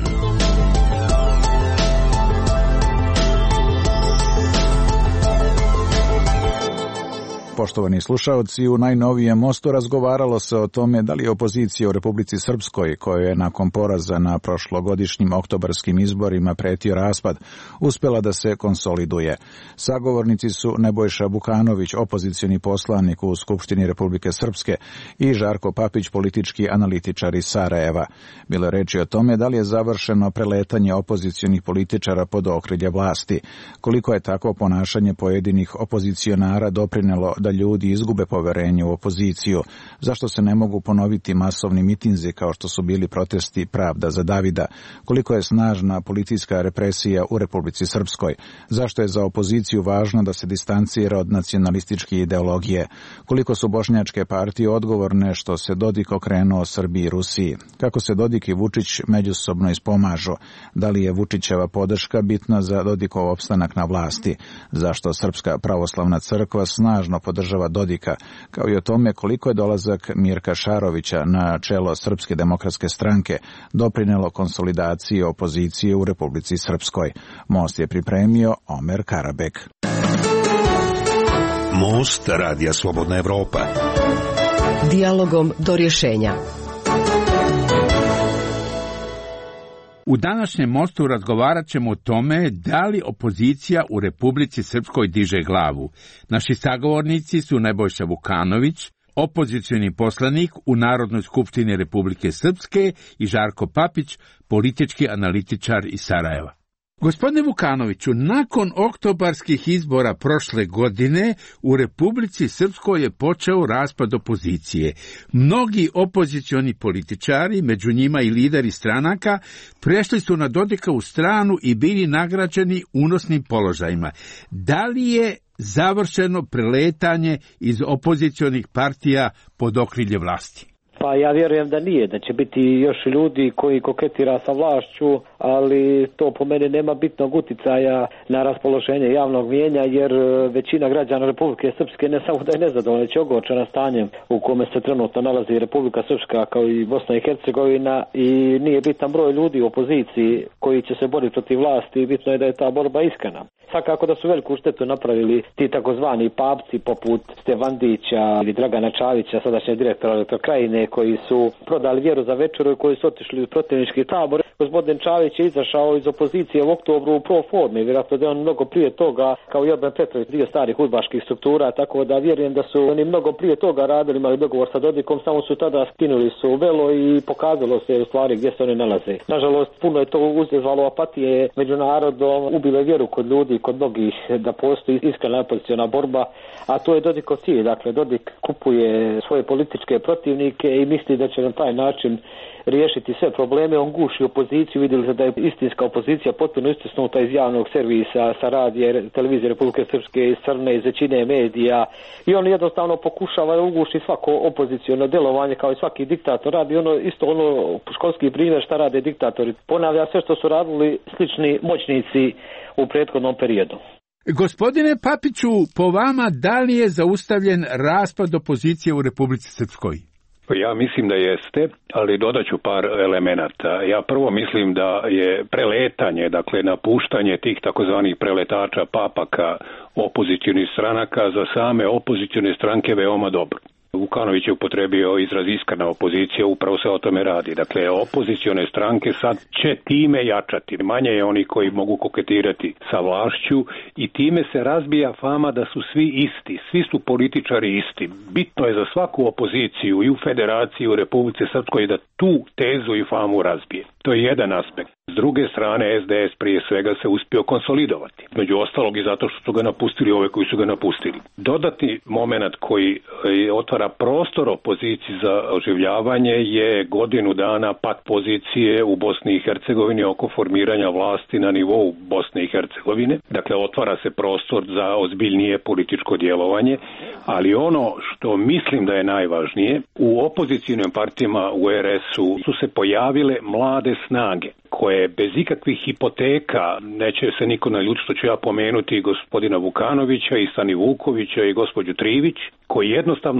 Poštovani slušaoci, u najnovijem Mostu razgovaralo se o tome da li je opozicija u Republici Srpskoj, kojoj je nakon poraza na prošlogodišnjim oktobarskim izborima pretio raspad, uspela da se konsoliduje. Sagovornici su Nebojša Vukanović, opozicioni poslanik u Skupštini Republike Srpske, i Žarko Papić, politički analitičar iz Sarajeva. Bilo je reči o tome da li je završeno preletanje opozicionih političara pod okrilje vlasti, koliko je takvo ponašanje pojedinih opozicionara doprinelo da ljudi izgube poverenje u opoziciju, zašto se ne mogu ponoviti masovni mitinzi kao što su bili protesti Pravda za Davida, koliko je snažna policijska represija u Republici Srpskoj, zašto je za opoziciju važno da se distancira od nacionalističke ideologije, koliko su bošnjačke partije odgovorne što se Dodik okrenuo Srbiji i Rusiji, kako se Dodik i Vučić međusobno ispomažu, da li je Vučićeva podrška bitna za Dodikov opstanak na vlasti, zašto Srpska pravoslavna crkva snažno podržava Dodika, kao i o tome koliko je dolazak Mirka Šarovića na čelo Srpske demokratske stranke doprinelo konsolidaciji opozicije u Republici Srpskoj. Most je pripremio Omer Karabek. Most Radija Slobodna Evropa. Dijalogom do rješenja. U današnjem Mostu razgovarat ćemo o tome da li opozicija u Republici Srpskoj diže glavu. Naši sagovornici su Nebojša Vukanović, opozicioni poslanik u Narodnoj skupštini Republike Srpske, i Žarko Papić, politički analitičar iz Sarajeva. Gospodine Vukanoviću, nakon oktobarskih izbora prošle godine u Republici Srpskoj je počeo raspad opozicije. Mnogi opozicioni političari, među njima i lideri stranaka, prešli su na Dodikovu stranu i bili nagrađeni unosnim položajima. Da li je završeno preletanje iz opozicionih partija pod okrilje vlasti? Pa ja vjerujem da nije, da će biti još ljudi koji koketira sa vlašću, ali to po meni nema bitnog uticaja na raspoloženje javnog mijenja, jer većina građana Republike Srpske ne samo da je nezadovoljna, već je ogorčena stanjem u kome se trenutno nalazi Republika Srpska kao i Bosna i Hercegovina, i nije bitan broj ljudi u opoziciji koji će se boriti protiv vlasti, bitno je da je ta borba iskrena. Svakako da su veliku štetu napravili ti takozvani papci poput Stevandića ili Dragana Čavića, sadašnjeg direktora Elektrokrajine, koji su prodali vjeru za večeru i koji su otišli u protivnički tabor. Gospodin Čavić je izašao iz opozicije u oktobru u pro formi, vjerojatno da je on mnogo prije toga, kao i Orban Petrović, dio starih udbaških struktura, tako da vjerujem da su oni mnogo prije toga radili, imali dogovor sa Dodikom, samo su tada skinuli su velo i pokazalo se u stvari gdje se oni nalaze. Nažalost, puno je to uzezvalo apatije među narodom, ubilo vjeru kod ljudi, kod mnogih, da postoji iskrena opoziciona borba, a to je Dodikov cilj. Dakle, Dodik kupuje svoje političke protivnike i misli da će na taj način riješiti sve probleme. On guši opoziciju, vidjeli se da je istinska opozicija potpuno istisnuta iz javnog servisa, sa radije, televizije Republike Srpske, iz Crne, iz većine medija, i on jednostavno pokušava da uguši svako opoziciono djelovanje kao i svaki diktator radi. Ono isto ono školski primjer šta rade diktatori. Ponavlja sve što su radili slični moćnici u prethodnom periodu. Gospodine Papiću, po vama, da li je zaustavljen raspad opozicije u Republici Srpskoj? Ja mislim da jeste, ali dodat ću par elemenata. Ja prvo mislim da je preletanje, dakle napuštanje tih takozvanih preletača, papaka, opozicionih stranaka za same opozicione stranke veoma dobro. Vukanović je upotrebio izraz iskrena opozicija, upravo se o tome radi. Dakle, opozicione stranke sad će time jačati. Manje je oni koji mogu koketirati sa vlašću i time se razbija fama da su svi isti. Svi su političari isti. Bitno je za svaku opoziciju i u Federaciji u Republici Srpskoj da tu tezu i famu razbije. To je jedan aspekt. S druge strane, S D S prije svega se uspio konsolidovati. Među ostalog i zato što su ga napustili ove koji su ga napustili. Dodatni moment koji otvara prostor opoziciji za oživljavanje je godinu dana pad pozicije u Bosni i Hercegovini oko formiranja vlasti na nivou Bosne i Hercegovine. Dakle, otvara se prostor za ozbiljnije političko djelovanje, ali ono što mislim da je najvažnije, u opozicijnim partijama u R S-u su se pojavile mlade snage koje bez ikakvih hipoteka, neće se niko naljutiti što ću ja pomenuti gospodina Vukanovića i Sani Vukovića i gospođu Trivić, koji jednostavno na drugi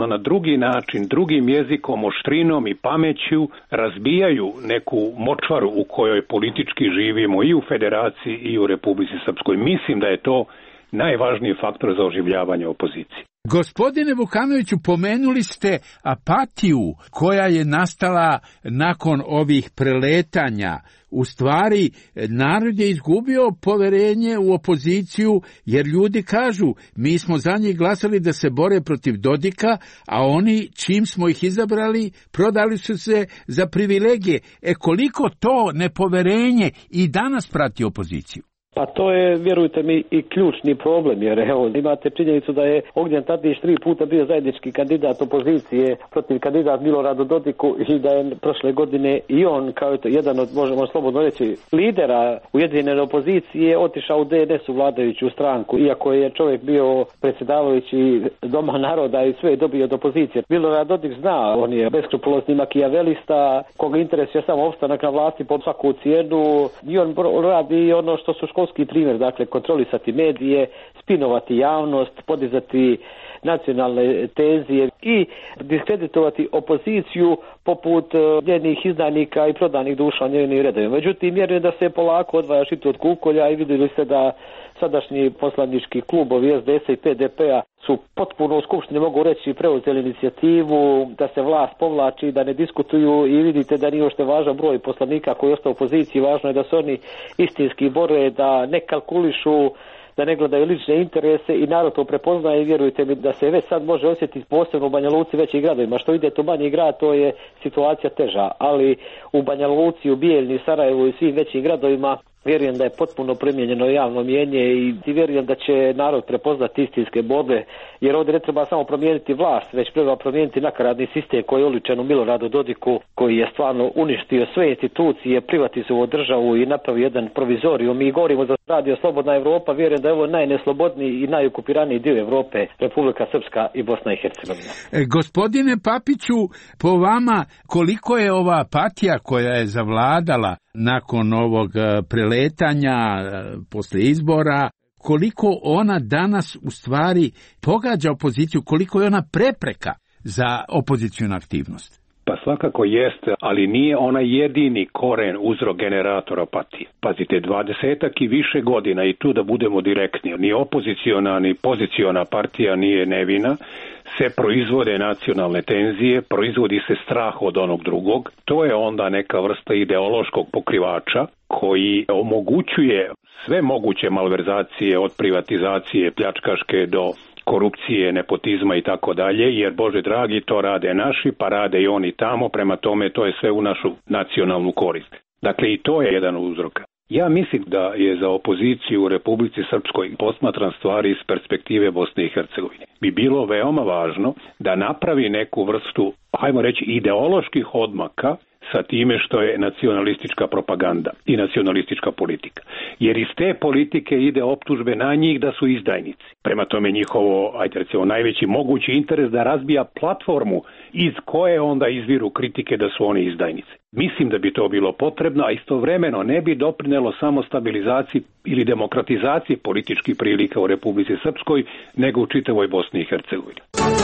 drugi način, drugim jezikom, oštrinom i pameću razbijaju neku močvaru u kojoj politički živimo i u Federaciji i u Republici Srpskoj. Mislim da je to najvažniji faktor za oživljavanje opozicije. Gospodine Vukanoviću, pomenuli ste apatiju koja je nastala nakon ovih preletanja. U stvari, narod je izgubio poverenje u opoziciju, jer ljudi kažu, mi smo za njih glasali da se bore protiv Dodika, a oni, čim smo ih izabrali, prodali su se za privilegije. E koliko to nepoverenje i danas prati opoziciju? Pa to je, vjerujte mi, i ključni problem, jer evo, imate činjenicu da je Ognjen Tadić tri puta bio zajednički kandidat opozicije protiv kandidat Miloradu Dodiku i da je prošle godine i on, kao eto, jedan od, možemo slobodno reći, lidera ujedinjene opozicije, otišao u D N S-u vladajuću stranku, iako je čovjek bio predsjedavajući Doma naroda i sve je dobio od opozicije. Milorad Dodik zna, on je beskrupulozni makijavelista, koga interesuje samo opstanak na vlasti pod svaku cijenu i on radi ono što su školski primjer, dakle kontrolisati medije, spinovati javnost, podizati nacionalne tenzije i diskreditovati opoziciju poput njenih izdajnika i prodanih duša njenih redovima. Međutim, vjerujem da se polako odvaja žito od kukolja i vidjeli se da sadašnji poslanički klubovi S D S i P D P-a su potpuno u Skupštini, mogu reći, preuzeli inicijativu da se vlast povlači, da ne diskutuju i vidite da nije ošte važan broj poslanika koji je ostao u opoziciji. Važno je da se oni istinski bore, da ne kalkulišu, da ne gledaju lične interese i narod to prepoznaje i vjerujte mi da se već sad može osjetiti posebno u Banja Luci, većim gradovima. Što idete u manji grad, to je situacija teža, ali u Banja Luci, u Bijeljni, Sarajevu i svim većim gradovima vjerujem da je potpuno promijenjeno javno mjenje i vjerujem da će narod prepoznati istinske borbe, jer ovdje ne treba samo promijeniti vlast, već treba promijeniti nakaradni sistem koji je oličen u Miloradu Dodiku, koji je stvarno uništio sve institucije, privatizovao državu i napravio jedan provizorijum. Mi govorimo za Radio Slobodna Evropa, vjerujem da je ovo najneslobodniji i najukupiraniji dio Evrope, Republika Srpska i Bosna i Hercegovina. E, gospodine Papiću, po vama koliko je ova apatija koja je zavladala nakon ovog preletanja posle izbora, koliko ona danas u stvari pogađa opoziciju, koliko je ona prepreka za opozicijnu aktivnost? Pa svakako jeste, ali nije ona jedini koren, uzrok, generator apatije. Pazite, dvadesetak i više godina, i tu da budemo direktni, ni opoziciona ni poziciona partija nije nevina, se proizvode nacionalne tenzije, proizvodi se strah od onog drugog. To je onda neka vrsta ideološkog pokrivača koji omogućuje sve moguće malverzacije od privatizacije pljačkaške do korupcije, nepotizma i tako dalje, jer Bože dragi, to rade naši, pa rade i oni tamo, prema tome to je sve u našu nacionalnu korist. Dakle, i to je jedan uzrok. Ja mislim da je za opoziciju u Republici Srpskoj, posmatran stvari iz perspektive Bosne i Hercegovine, bi bilo veoma važno da napravi neku vrstu, hajmo reći, ideoloških odmaka sa time što je nacionalistička propaganda i nacionalistička politika. Jer iz te politike ide optužbe na njih da su izdajnici. Prema tome njihovo, ajde recimo, najveći mogući interes da razbija platformu iz koje onda izviru kritike da su oni izdajnici. Mislim da bi to bilo potrebno, a istovremeno ne bi doprinelo samo stabilizaciji ili demokratizaciji političkih prilika u Republici Srpskoj, nego u čitavoj Bosni i Hercegovini.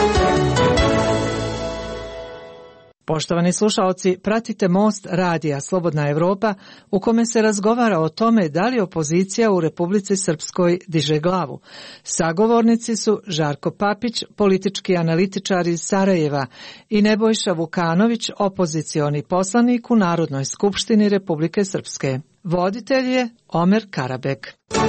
Poštovani slušaoci, pratite Most radija Slobodna Evropa u kome se razgovara o tome da li opozicija u Republici Srpskoj diže glavu. Sagovornici su Žarko Papić, politički analitičar iz Sarajeva, i Nebojša Vukanović, opozicioni poslanik u Narodnoj skupštini Republike Srpske. Voditelj je Omer Karabek.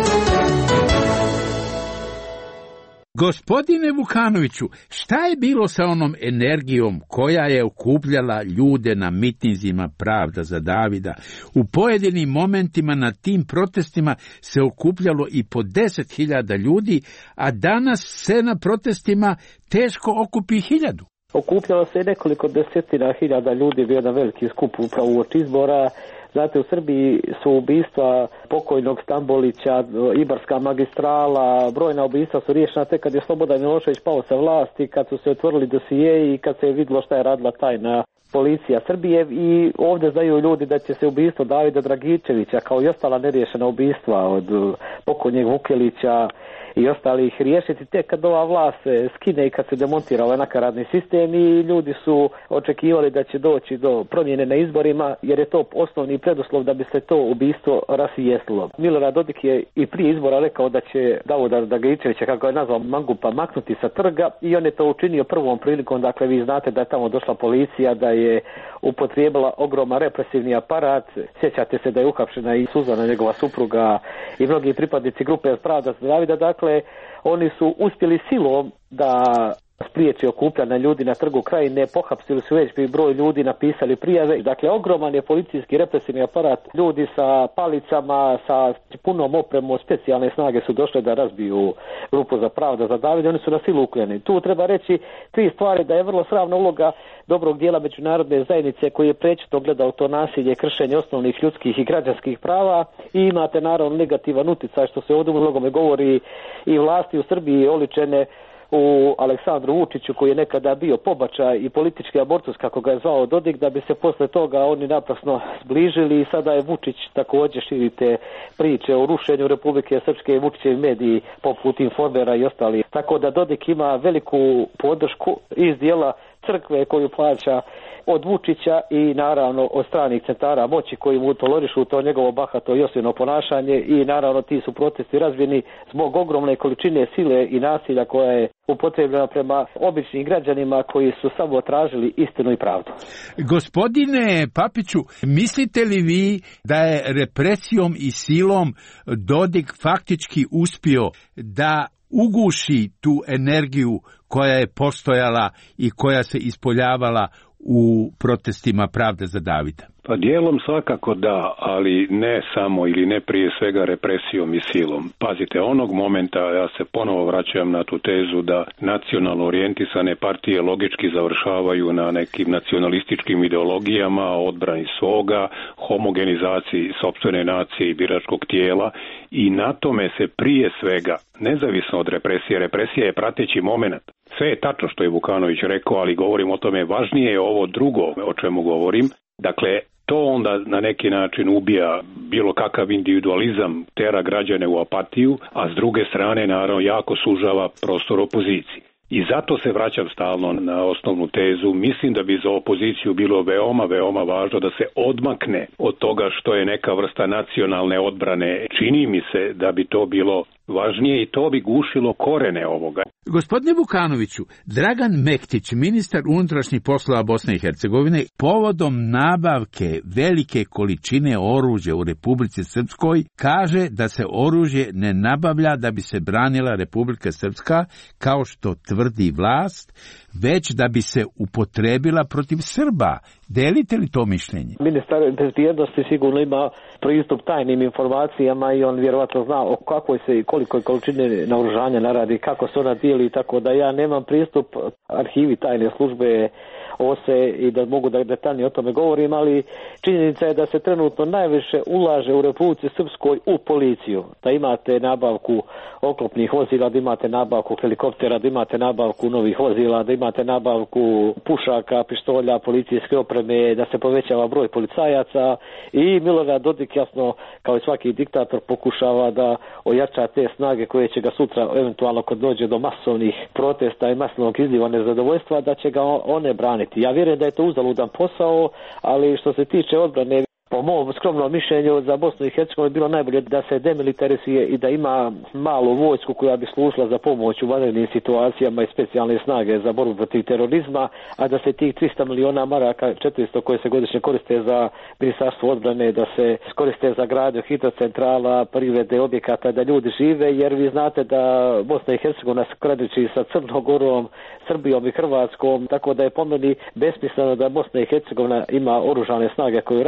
Gospodine Vukanoviću, šta je bilo sa onom energijom koja je okupljala ljude na mitinzima Pravda za Davida? U pojedinim momentima na tim protestima se okupljalo i po deset hiljada ljudi, a danas se na protestima teško okupi hiljadu. Okupljalo se nekoliko desetina hiljada ljudi, bio jedan veliki skup upravo uoči izbora. Znate, u Srbiji su ubistva pokojnog Stambolića, Ibarska magistrala, brojna ubistva su riješena tek kad je Slobodan Milošević pao sa vlasti, kad su se otvorili dosijeji i kad se je vidjelo šta je radila tajna policija Srbije i ovdje znaju ljudi da će se ubistvo Davida Dragičevića kao i ostala neriješena ubistva od pokojnjeg Vukelića i ostalih riješiti tek kad ova vlast se skine i kad se demontira ovaj nakaradni sistem i ljudi su očekivali da će doći do promjene na izborima jer je to osnovni preduslov da bi se to ubistvo rasvijetlilo. Milorad Dodik je i prije izbora rekao da će Davida Dragičevića, kako je nazvao, mangupa maknuti sa trga i on je to učinio prvom prilikom. Dakle, vi znate da je tamo došla policija, da je upotrijebila ogroman represivni aparat. Sjećate se da je uhapšena i Suzana, njegova supruga, i mnogi pripadnici grupe Pravda za Davida. Dakle, oni su uspjeli silom da spriječi okupljanja ljudi na trgu Krajine, pohapsili su već bi broj ljudi, napisali prijave. Dakle, ogroman je policijski represivni aparat, ljudi sa palicama, sa punom opremom, specijalne snage su došle da razbiju grupu za Pravda za Davida, oni su na silu ukljeni. Tu treba reći tri stvari, da je vrlo sramna uloga dobrog dijela međunarodne zajednice koji je prečito gledao to nasilje, kršenje osnovnih ljudskih i građanskih prava i imate naravno negativan utjecaj što se ovdje u mnogome govori i vlasti u Srbiji oličene u Aleksandru Vučiću koji je nekada bio pobačaj i politički abortus kako ga je zvao Dodik, da bi se posle toga oni naprasno zbližili i sada je Vučić također širite priče o rušenju Republike Srpske i Vučićevi mediji poput Informera i ostali. Tako da Dodik ima veliku podršku iz dijela crkve koju plaća od Vučića i naravno od stranih centara moći koji mu tolerišu to njegovo bahato i osilno ponašanje i naravno ti su protesti razvijeni zbog ogromne količine sile i nasilja koja je upotrebljena prema običnim građanima koji su samo tražili istinu i pravdu. Gospodine Papiću, mislite li vi da je represijom i silom Dodik faktički uspio da uguši tu energiju koja je postojala i koja se ispoljavala u protestima Pravde za Davida? Pa dijelom svakako da, ali ne samo ili ne prije svega represijom i silom. Pazite, onog momenta, ja se ponovo vraćam na tu tezu da nacionalno orijentisane partije logički završavaju na nekim nacionalističkim ideologijama, odbrani svoga, homogenizaciji sopstvene nacije i biračkog tijela i na tome se prije svega, nezavisno od represije, represija je prateći moment. Sve je tačno što je Vukanović rekao, ali govorim o tome, važnije je ovo drugo o čemu govorim. Dakle, to onda na neki način ubija bilo kakav individualizam, tera građane u apatiju, a s druge strane naravno jako sužava prostor opoziciji. I zato se vraćam stalno na osnovnu tezu. Mislim da bi za opoziciju bilo veoma, veoma važno da se odmakne od toga što je neka vrsta nacionalne odbrane. Čini mi se da bi to bilo važnije i to bi gušilo korene ovoga. Gospodine Vukanoviću, Dragan Mektić, ministar unutrašnjih poslova Bosne i Hercegovine, povodom nabavke velike količine oružja u Republici Srpskoj, kaže da se oružje ne nabavlja da bi se branila Republika Srpska, kao što tvrdi vlast, već da bi se upotrebila protiv Srba. Delite li to mišljenje? Ministar bezbjednosti sigurno ima pristup tajnim informacijama i on vjerovatno zna o kakvoj se i kolikoj količine naoružanja naradi, kako se ona dijeli, tako da ja nemam pristup arhivi tajne službe O S E i da mogu da detaljnije o tome govorim, ali činjenica je da se trenutno najviše ulaže u Republici Srpskoj u policiju. Da imate nabavku oklopnih vozila, da imate nabavku helikoptera, da imate nabavku novih vozila, da imate nabavku pušaka, pištolja, policijske opreme, da se povećava broj policajaca i Milorad Dodik, jasno, kao i svaki diktator, pokušava da ojača te snage koje će ga sutra, eventualno kad dođe do masovnih protesta i masovnog izliva nezadovoljstva, da će ga one braniti. Ja vjerujem da je to uzaludan posao, ali što se tiče odbrane, po mom skromnom mišljenju za Bosnu i Hercegovinu bilo najbolje da se demilitarizuje i da ima malu vojsku koja bi služila za pomoć u vanrednim situacijama i specijalne snage za borbu protiv terorizma, a da se tih trista miliona maraka, četiristo koje se godišnje koriste za ministarstvo odbrane, da se koriste za gradnju hidrocentrala, privrede objekata, da ljudi žive, jer vi znate da Bosna i Hercegovina se graniči sa Crnom Gorom, Srbijom i Hrvatskom, tako da je po meni besmisleno da Bosna i Hercegovina ima oružane snage koje ratuju i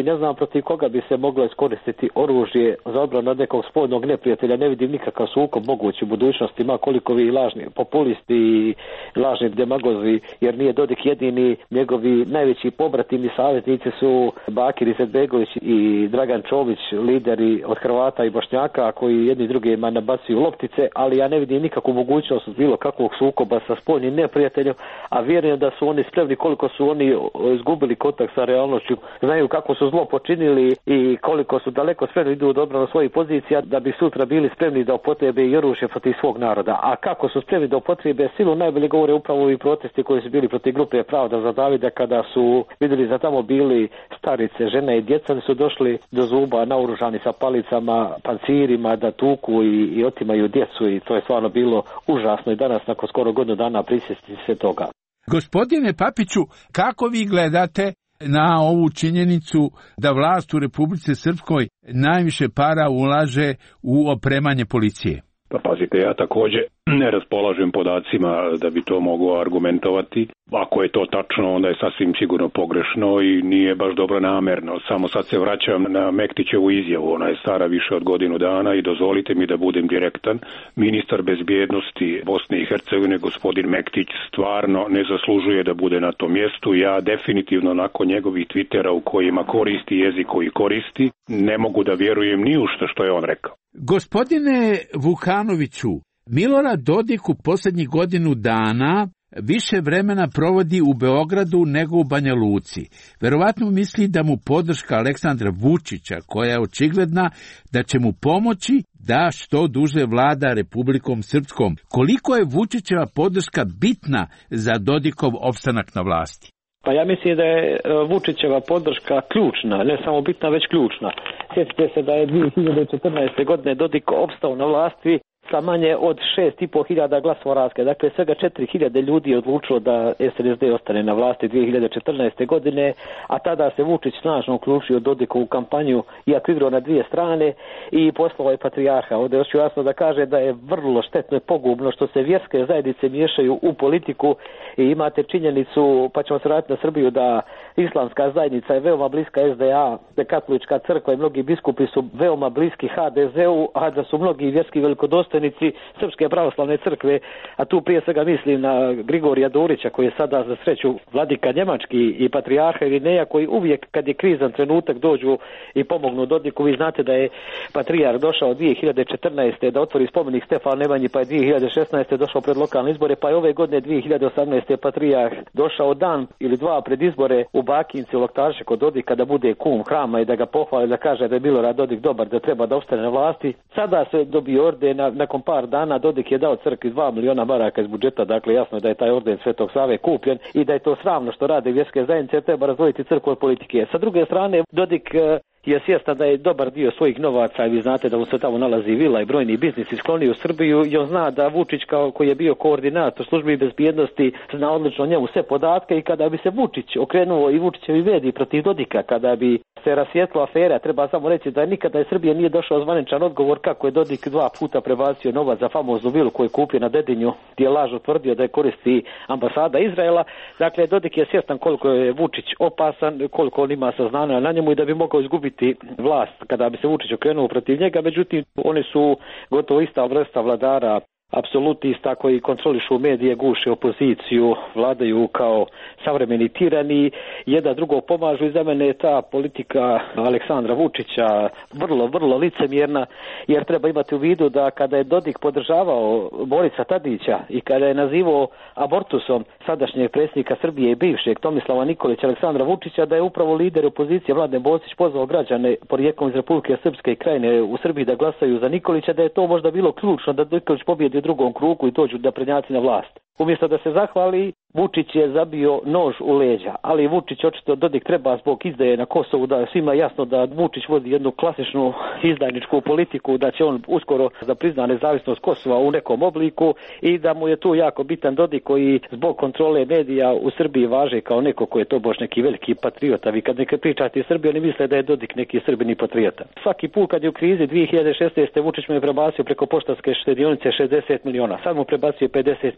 ne znam protiv koga bi se moglo iskoristiti oružje za odbranu od nekog spoljnog neprijatelja. Ne vidim nikakav sukob mogući u budućnosti, ma koliko vi lažni populisti i lažni demagozi, jer nije Dodik jedini. Njegovi najveći pobratimi i saveznici su Bakir Izetbegović i Dragan Čović, lideri od Hrvata i Bošnjaka, koji jedni drugima nabacuju loptice, ali ja ne vidim nikakvu mogućnost bilo kakvog sukoba sa spoljnim neprijateljem, a vjerujem da su oni spremni koliko su oni izgubili kontakt sa realnošću, znaju kako su zlo počinili i koliko su daleko spremni idu od odbranu svojih pozicija da bi sutra bili spremni da upotrebe i oružje protiv svog naroda. A kako su spremni da upotrebe silu, najbolje govore upravo ovi protesti koji su bili protiv grupe Pravda za Davida, kada su vidjeli da tamo bili starice, žene i djeca, su došli do zuba naoružani sa palicama, pancirima da tuku i, i otimaju djecu, i to je stvarno bilo užasno i danas nakon skoro godinu dana prisjesti se toga. Gospodine Papiću, kako vi gledate na ovu činjenicu da vlast u Republici Srpskoj najviše para ulaže u opremanje policije? Pa pazite, ja također ne raspolažem podacima da bi to mogao argumentovati. Ako je to tačno, onda je sasvim sigurno pogrešno i nije baš dobro namerno. Samo sad se vraćam na Mektićevu izjavu, ona je stara više od godinu dana i dozvolite mi da budem direktan. Ministar bezbjednosti Bosne i Hercegovine, gospodin Mektić, stvarno ne zaslužuje da bude na tom mjestu. Ja definitivno nakon njegovih Twittera u kojima koristi jezik koji koristi, ne mogu da vjerujem ni u što što je on rekao. Gospodine Vukanoviću, Milorad Dodik u posljednjih godinu dana više vremena provodi u Beogradu nego u Banja Luci. Verovatno misli da mu podrška Aleksandra Vučića, koja je očigledna da će mu pomoći da što duže vlada Republikom Srpskom. Koliko je Vučićeva podrška bitna za Dodikov opstanak na vlasti? Pa ja mislim da je Vučićeva podrška ključna, ne samo bitna, već ključna. Sjetite se da je dvije hiljade četrnaeste. godine Dodik opstao na vlasti sa manje od šest i po hiljada glasova razlike. Dakle, svega četiri hiljade ljudi je odlučilo da es en es de ostane na vlasti dvije hiljade četrnaeste. godine, a tada se Vučić snažno uključio Dodikovu kampanju, iako igrao na dvije strane, i poslao je patrijarha. Ovdje je jasno da kaže da je vrlo štetno i pogubno što se vjerske zajednice miješaju u politiku, i imate činjenicu, pa ćemo se vratiti na Srbiju, da islamska zajednica je veoma bliska es de a, da katolička crkva i mnogi biskupi su veoma bliski ha de zeu, a da su mnogi vjerski velikodostojnici Srpske pravoslavne crkve, a tu prije svega mislim na Grigorija Dorića, koji je sada za sreću vladika njemački, i patrijarha Irineja, koji uvijek kad je krizan trenutak dođu i pomognu Dodiku. Vi znate da je patrijarh došao dvije hiljade četrnaeste. da otvori spomenik Stefanu Nemanji, pa je dvije hiljade šesnaeste. došao pred lokalne izbore, pa je ove godine dvije hiljade osamnaeste. patrijarh došao dan ili dva pred izbore u Bakinci u Loktaše kod Dodika da bude kum hrama i da ga pohvali, da kaže da je Milorad Dodik dobar, da treba da ostane na vlasti. Sada se dobio orden, na, nakon par dana Dodik je dao crkvi dva miliona maraka iz budžeta, dakle jasno je da je taj orden Svetog Save kupljen i da je to sramno što rade vjerske zajednice, treba razdvojiti crkvu od politike. Sa druge strane, Dodik je svjestan da je dobar dio svojih novaca, i vi znate da mu se tamo nalazi vila i brojni biznisi, sklonio u Srbiju, i on zna da Vučić, kao koji je bio koordinator službi bezbjednosti, zna odlično njemu sve podatke, i kada bi se Vučić okrenuo i Vučićevi mediji protiv Dodika, kada bi se rasvijetlila afera, treba samo reći da nikada iz Srbije nije došao zvaničan odgovor kako je Dodik dva puta prebacio novac za famoznu vilu koju je kupio na Dedinju, gdje je lažno tvrdio da je koristi ambasada Izraela. Dakle, Dodik je svjestan koliko je Vučić opasan, koliko on ima saznanja na njemu i da bi mogao izgubiti vlast kada bi se Vučić okrenuo protiv njega. Međutim, oni su gotovo ista vrsta vladara, apsolutista koji kontrolišu medije, guše opoziciju, vladaju kao savremeni tirani, jedan drugog pomažu, i za mene je ta politika Aleksandra Vučića vrlo, vrlo licemjerna, jer treba imati u vidu da kada je Dodik podržavao Borisa Tadića i kada je nazivao abortusom sadašnjeg predsjednika Srbije i bivšeg Tomislava Nikolića, Aleksandra Vučića, da je upravo lider opozicije Mladen Bosić pozvao građane porijeklom iz Republike Srpske Krajine u Srbiji da glasaju za Nikolića, da je to možda bilo ključno da Nikolić pobjedi u drugom krugu i dođu da prednjaci na vlast. Umjesto da se zahvali, Vučić je zabio nož u leđa, ali Vučić očito Dodik treba zbog izdaje na Kosovu, da je svima jasno da Vučić vodi jednu klasičnu izdajničku politiku, da će on uskoro da prizna nezavisnost Kosova u nekom obliku, i da mu je tu jako bitan Dodik, koji zbog kontrole medija u Srbiji važe kao neko ko je to boš neki veliki patriota. Vi kad neka pričate Srbiji, oni misle da je Dodik neki Srbini patriota. Svaki put kad je u krizi dvije hiljade šesnaeste. Vučić mu je prebacio preko poštanske štedionice šezdeset miliona, sad mu prebacio pedeset miliona.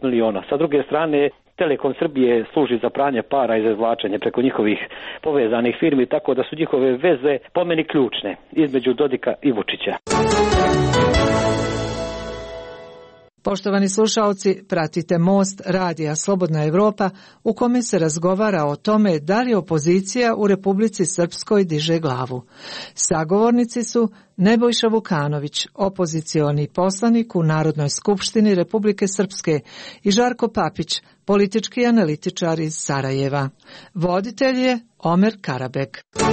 Sa druge strane, Telekom Srbije služi za pranje para i za izvlačenje preko njihovih povezanih firmi, tako da su njihove veze po meni ključne između Dodika i Vučića. Poštovani slušaoci, pratite Most radija Slobodna Evropa u kome se razgovara o tome da li opozicija u Republici Srpskoj diže glavu. Sagovornici su Nebojša Vukanović, opozicioni poslanik u Narodnoj skupštini Republike Srpske, i Žarko Papić, politički analitičar iz Sarajeva. Voditelj je Omer Karabek.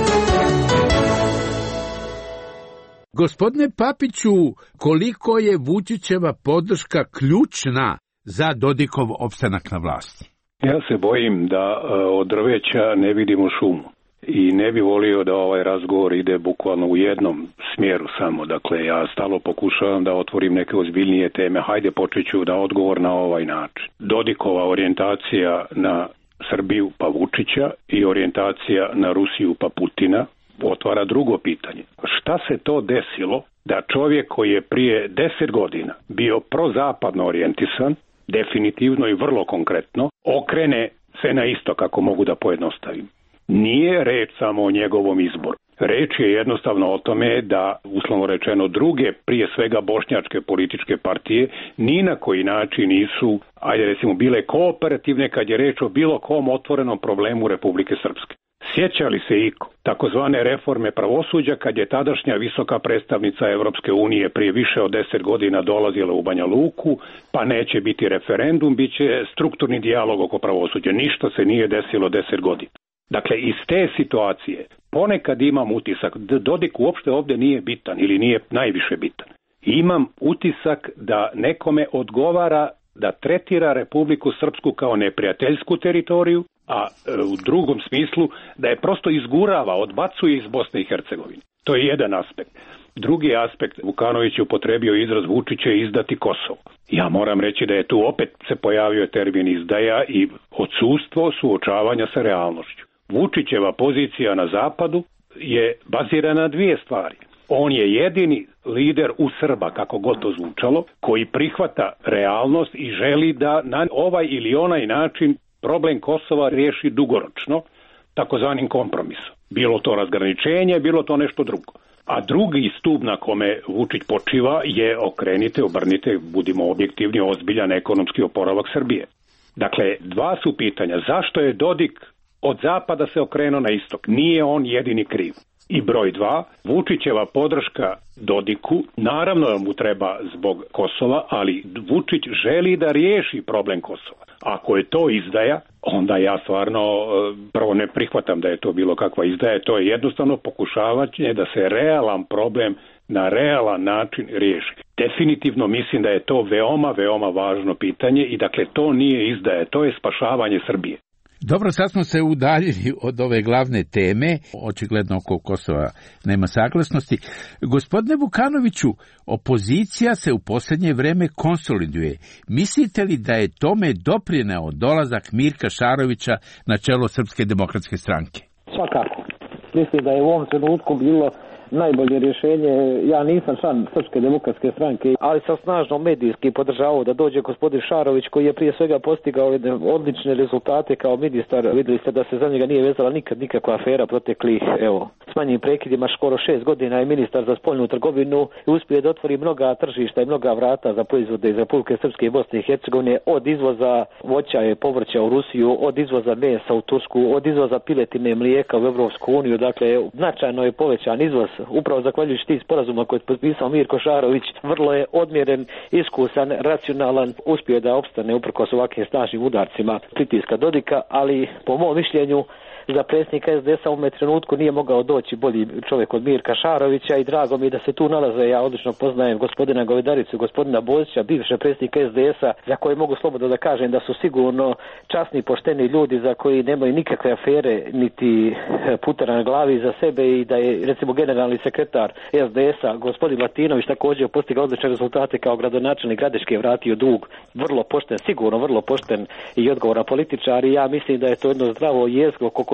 Gospodine Papiću, koliko je Vučićeva podrška ključna za Dodikov opstanak na vlasti? Ja se bojim da od drveća ne vidimo šumu i ne bi volio da ovaj razgovor ide bukvalno u jednom smjeru samo. Dakle, ja stalo pokušavam da otvorim neke ozbiljnije teme. Hajde počet ću da odgovor na ovaj način. Dodikova orijentacija na Srbiju pa Vučića i orijentacija na Rusiju pa Putina otvara drugo pitanje. Šta se to desilo da čovjek koji je prije deset godina bio prozapadno orijentisan, definitivno i vrlo konkretno, okrene se na isto, kako mogu da pojednostavim? Nije reč samo o njegovom izboru. Reč je jednostavno o tome da, uslovno rečeno, druge, prije svega bošnjačke političke partije, ni na koji način nisu, ajde recimo, bile kooperativne kad je reč o bilo kom otvorenom problemu Republike Srpske. Sjeća li se iko takozvane reforme pravosuđa kad je tadašnja visoka predstavnica Evropske unije prije više od deset godina dolazila u Banja Luku, pa neće biti referendum, bit će strukturni dijalog oko pravosuđa. Ništa se nije desilo deset godina. Dakle, iz te situacije ponekad imam utisak da Dodik uopšte ovdje nije bitan ili nije najviše bitan. Imam utisak da nekome odgovara da tretira Republiku Srpsku kao neprijateljsku teritoriju, a u drugom smislu da je prosto izgurava, odbacuje iz Bosne i Hercegovine. To je jedan aspekt. Drugi aspekt, Vukanović je upotrebio izraz Vučić će izdati Kosovo. Ja moram reći da je tu opet se pojavio termin izdaja i odsustvo suočavanja sa realnošću. Vučićeva pozicija na zapadu je bazirana na dvije stvari. On je jedini lider u Srba, kako god to zvučalo, koji prihvata realnost i želi da na ovaj ili onaj način problem Kosova riješi dugoročno, takozvanim kompromisom. Bilo to razgraničenje, bilo to nešto drugo. A drugi stup na kome Vučić počiva je okrenite, obrnite, budimo objektivni, ozbiljan ekonomski oporavak Srbije. Dakle, dva su pitanja. Zašto je Dodik od zapada se okrenuo na istok? Nije on jedini kriv. I broj dva, Vučićeva podrška Dodiku, naravno da mu treba zbog Kosova, ali Vučić želi da riješi problem Kosova. Ako je to izdaja, onda ja stvarno prvo ne prihvatam da je to bilo kakva izdaja, to je jednostavno pokušavanje da se realan problem na realan način riješi. Definitivno mislim da je to veoma, veoma važno pitanje i dakle to nije izdaja, to je spašavanje Srbije. Dobro, sad smo se udaljili od ove glavne teme, očigledno oko Kosova nema saglasnosti. Gospodine Vukanoviću, opozicija se u posljednje vrijeme konsoliduje. Mislite li da je tome doprineo dolazak Mirka Šarovića na čelo Srpske demokratske stranke? Svakako. Mislim da je u ovom trenutku bilo najbolje rješenje. Ja nisam član Srpske demokratske stranke, ali sam snažno medijski podržavao da dođe gospodin Šarović, koji je prije svega postigao odlične rezultate kao ministar. Vidjeli ste da se za njega nije vezala nikad nikakva afera proteklih, evo, s manjim prekidima, skoro šest godina je ministar za spoljnu trgovinu i uspije da otvori mnoga tržišta i mnoga vrata za proizvode iz Republike Srpske i Bosne i Hercegovine, od izvoza voća i povrća u Rusiju, od izvoza mesa u Tursku, od izvoza piletine, mlijeka u Evropsku uniju. Dakle, značajno je povećan izvoz. Upravo zahvaljujući tih sporazuma koje je potpisao Mirko Šarović, vrlo je odmjeren, iskusan, racionalan, uspio da opstane uprkos ovakvim snažnim udarcima pritiska Dodika, ali po mom mišljenju za predsjednika es de es a u ovom trenutku nije mogao doći bolji čovjek od Mirka Šarovića i drago mi da se tu nalaze. Ja odlično poznajem gospodina Govedaricu, gospodina Bozića, bivše predsjednika es de es a, za koje mogu slobodno da kažem da su sigurno časni, pošteni ljudi za koji nemaju nikakve afere niti putera na glavi za sebe, i da je recimo generalni sekretar es de es a gospodin Latinović također postigao odlične rezultate kao gradonačelnik Gradiške, vratio dug, vrlo pošten, sigurno vrlo pošten i odgovoran političar, i ja mislim da je to jedno zdravo jezgro koliko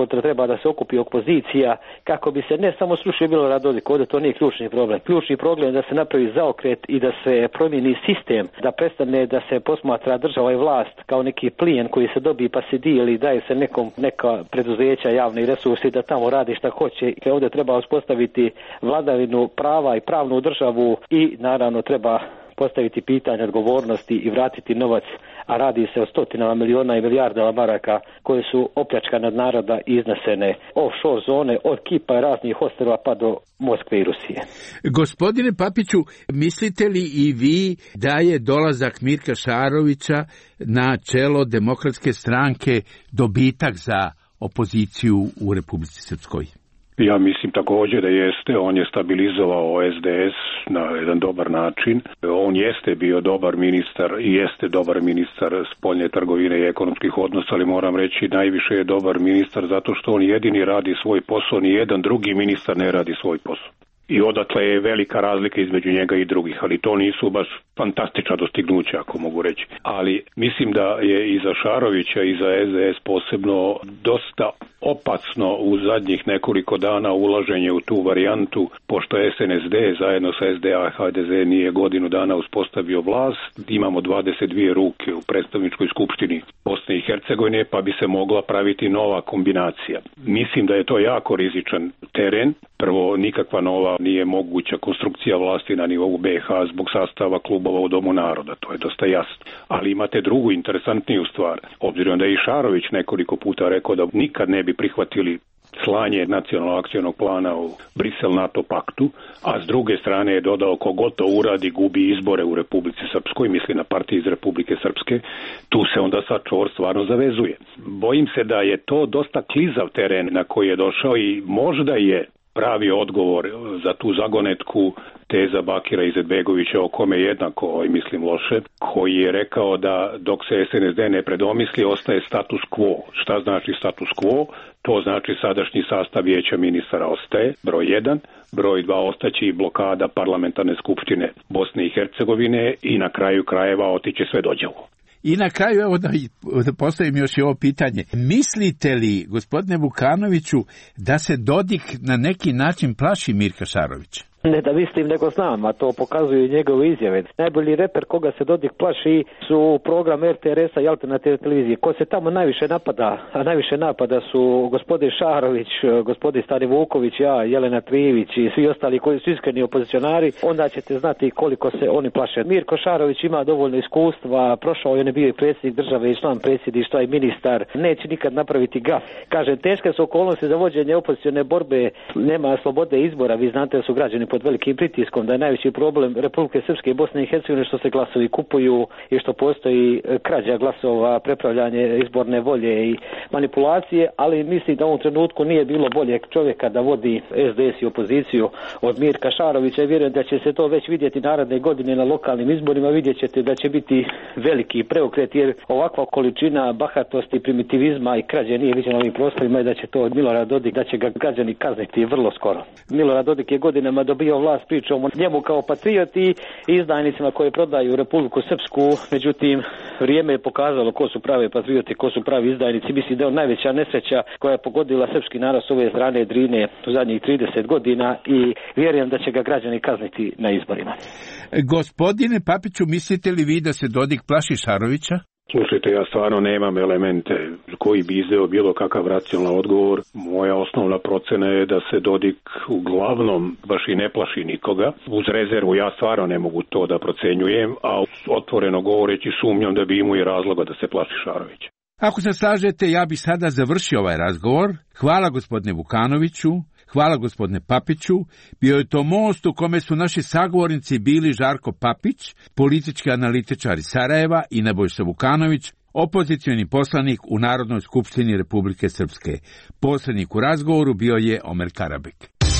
sutra treba da se okupi opozicija kako bi se ne samo srušio Milorad Dodik, ovdje to nije ključni problem. Ključni problem je da se napravi zaokret i da se promijeni sistem, da prestane da se posmatra država i vlast kao neki plijen koji se dobije pa se dijeli, daje se nekom neka preduzeća, javni resursi da tamo radi šta hoće. Ovdje treba uspostaviti vladavinu prava i pravnu državu i naravno treba postaviti pitanje odgovornosti i vratiti novac, a radi se o stotinama miliona i milijardama maraka koje su opljačkane od naroda i iznesene offshore zone od Kipa i raznih ostrva pa do Moskve i Rusije. Gospodine Papiću, mislite li i vi da je dolazak Mirka Šarovića na čelo Demokratske stranke dobitak za opoziciju u Republici Srpskoj? Ja mislim također da jeste, on je stabilizovao es de es na jedan dobar način. On jeste bio dobar ministar i jeste dobar ministar spoljne trgovine i ekonomskih odnosa, ali moram reći najviše je dobar ministar zato što on jedini radi svoj posao, ni jedan drugi ministar ne radi svoj posao. I odatle je velika razlika između njega i drugih, ali to nisu baš fantastična dostignuća, ako mogu reći. Ali mislim da je i za Šarovića i za es de es posebno dosta opasno u zadnjih nekoliko dana ulaženje u tu varijantu, pošto es en es de zajedno sa es de a i ha de ze nije godinu dana uspostavio vlast. Imamo dvadeset dvije ruke u predstavničkoj skupštini Bosne i Hercegovine, pa bi se mogla praviti nova kombinacija. Mislim da je to jako rizičan teren. Prvo, nikakva nova nije moguća konstrukcija vlasti na nivou be ha zbog sastava klubova u Domu naroda, to je dosta jasno. Ali imate drugu interesantniju stvar. Obzirom da je i Šarović nekoliko puta rekao da nikad ne bi prihvatili slanje nacionalnog akcionog plana u Brisel NATO paktu, a s druge strane je dodao kogod to uradi gubi izbore u Republici Srpskoj, misli na partiju iz Republike Srpske, tu se onda sad čvor stvarno zavezuje. Bojim se da je to dosta klizav teren na koji je došao i možda je pravi odgovor za tu zagonetku teza Bakira Izetbegovića, o kome jednako mislim loše, koji je rekao da dok se es en es de ne predomisli ostaje status quo. Šta znači status quo? To znači sadašnji sastav vijeća ministara ostaje, broj jedan, broj dva ostaće i blokada parlamentarne skupštine Bosne i Hercegovine i na kraju krajeva otiće sve dođevo. I na kraju, evo da, da postavim još i ovo pitanje. Mislite li, gospodine Vukanoviću, da se Dodik na neki način plaši Mirka Šarovića? Ne da mislim, nego znam, a to pokazuju njegove izjave. Najbolji reper koga se Dodik plaši su program er te er es-a i alternativne televizije. Ko se tamo najviše napada, a najviše napada su gospodin Šarović, gospodin Stani Vuković, ja, Jelena Trijević i svi ostali koji su iskreni opozicionari, onda ćete znati koliko se oni plaše. Mirko Šarović ima dovoljno iskustva, prošao je, on je bio i predsjednik države i član predsjedništva i ministar, neće nikad napraviti gaf. Kaže, teške su okolnosti za vođenje opozicione borbe, nema slobode izbora, vi znate da su građani pod velikim pritiskom, da je najveći problem Republike Srpske i Bosne i Hercegovine što se glasovi kupuju i što postoji krađa glasova, prepravljanje izborne volje i manipulacije, ali mislim da u ovom trenutku nije bilo boljeg čovjeka da vodi es de es i opoziciju od Mirka Šarovića i vjerujem da će se to već vidjeti naredne godine na lokalnim izborima, vidjet ćete da će biti veliki preokret jer ovakva količina bahatosti, primitivizma i krađe nije viđena ovim prostorima i da će to od Milorada Dodik, da će ga građani kazniti vrlo skoro. Milorad Dodik je godinama dobio vlast pričom o njemu kao patrioti i izdajnicima koje prodaju Republiku Srpsku, međutim vrijeme je pokazalo ko su pravi patrioti, ko su pravi izdajnici. Mislim da je on najveća nesreća koja je pogodila srpski narod s ove strane Drine u zadnjih trideset godina i vjerujem da će ga građani kazniti na izborima. Gospodine Papiću, mislite li vi da se Dodik plaši Šarovića? Slušajte, ja stvarno nemam elemente koji bi izdeo bilo kakav racionalan odgovor. Moja osnovna procena je da se Dodik uglavnom baš i ne plaši nikoga. Uz rezervu ja stvarno ne mogu to da procenjujem, a otvoreno govoreći sumnjam da bi imao i razloga da se plaši Šarovića. Ako se slažete, ja bih sada završio ovaj razgovor. Hvala gospodine Vukanoviću. Hvala gospodine Papiću. Bio je to most u kome su naši sagovornici bili Žarko Papić, politički analitičar iz Sarajeva i Nebojša Vukanović, opozicioni poslanik u Narodnoj skupštini Republike Srpske. Posrednik u razgovoru bio je Omer Karabek.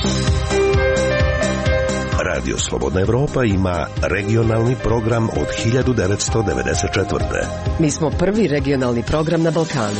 Radio Slobodna Evropa ima regionalni program od hiljadu devetsto devedeset četvrte. Mi smo prvi regionalni program na Balkanu.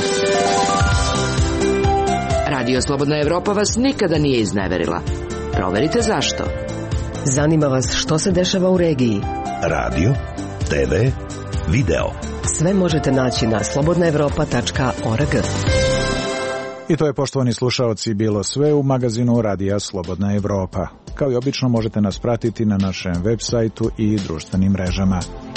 Radio Slobodna Evropa vas nikada nije izneverila. Proverite zašto. Zanima vas što se dešava u regiji. Radio, te ve, video. Sve možete naći na slobodna evropa tačka org. I to je, poštovani slušaoci, bilo sve u magazinu Radija Slobodna Evropa. Kao i obično možete nas pratiti na našem web sajtu i društvenim mrežama.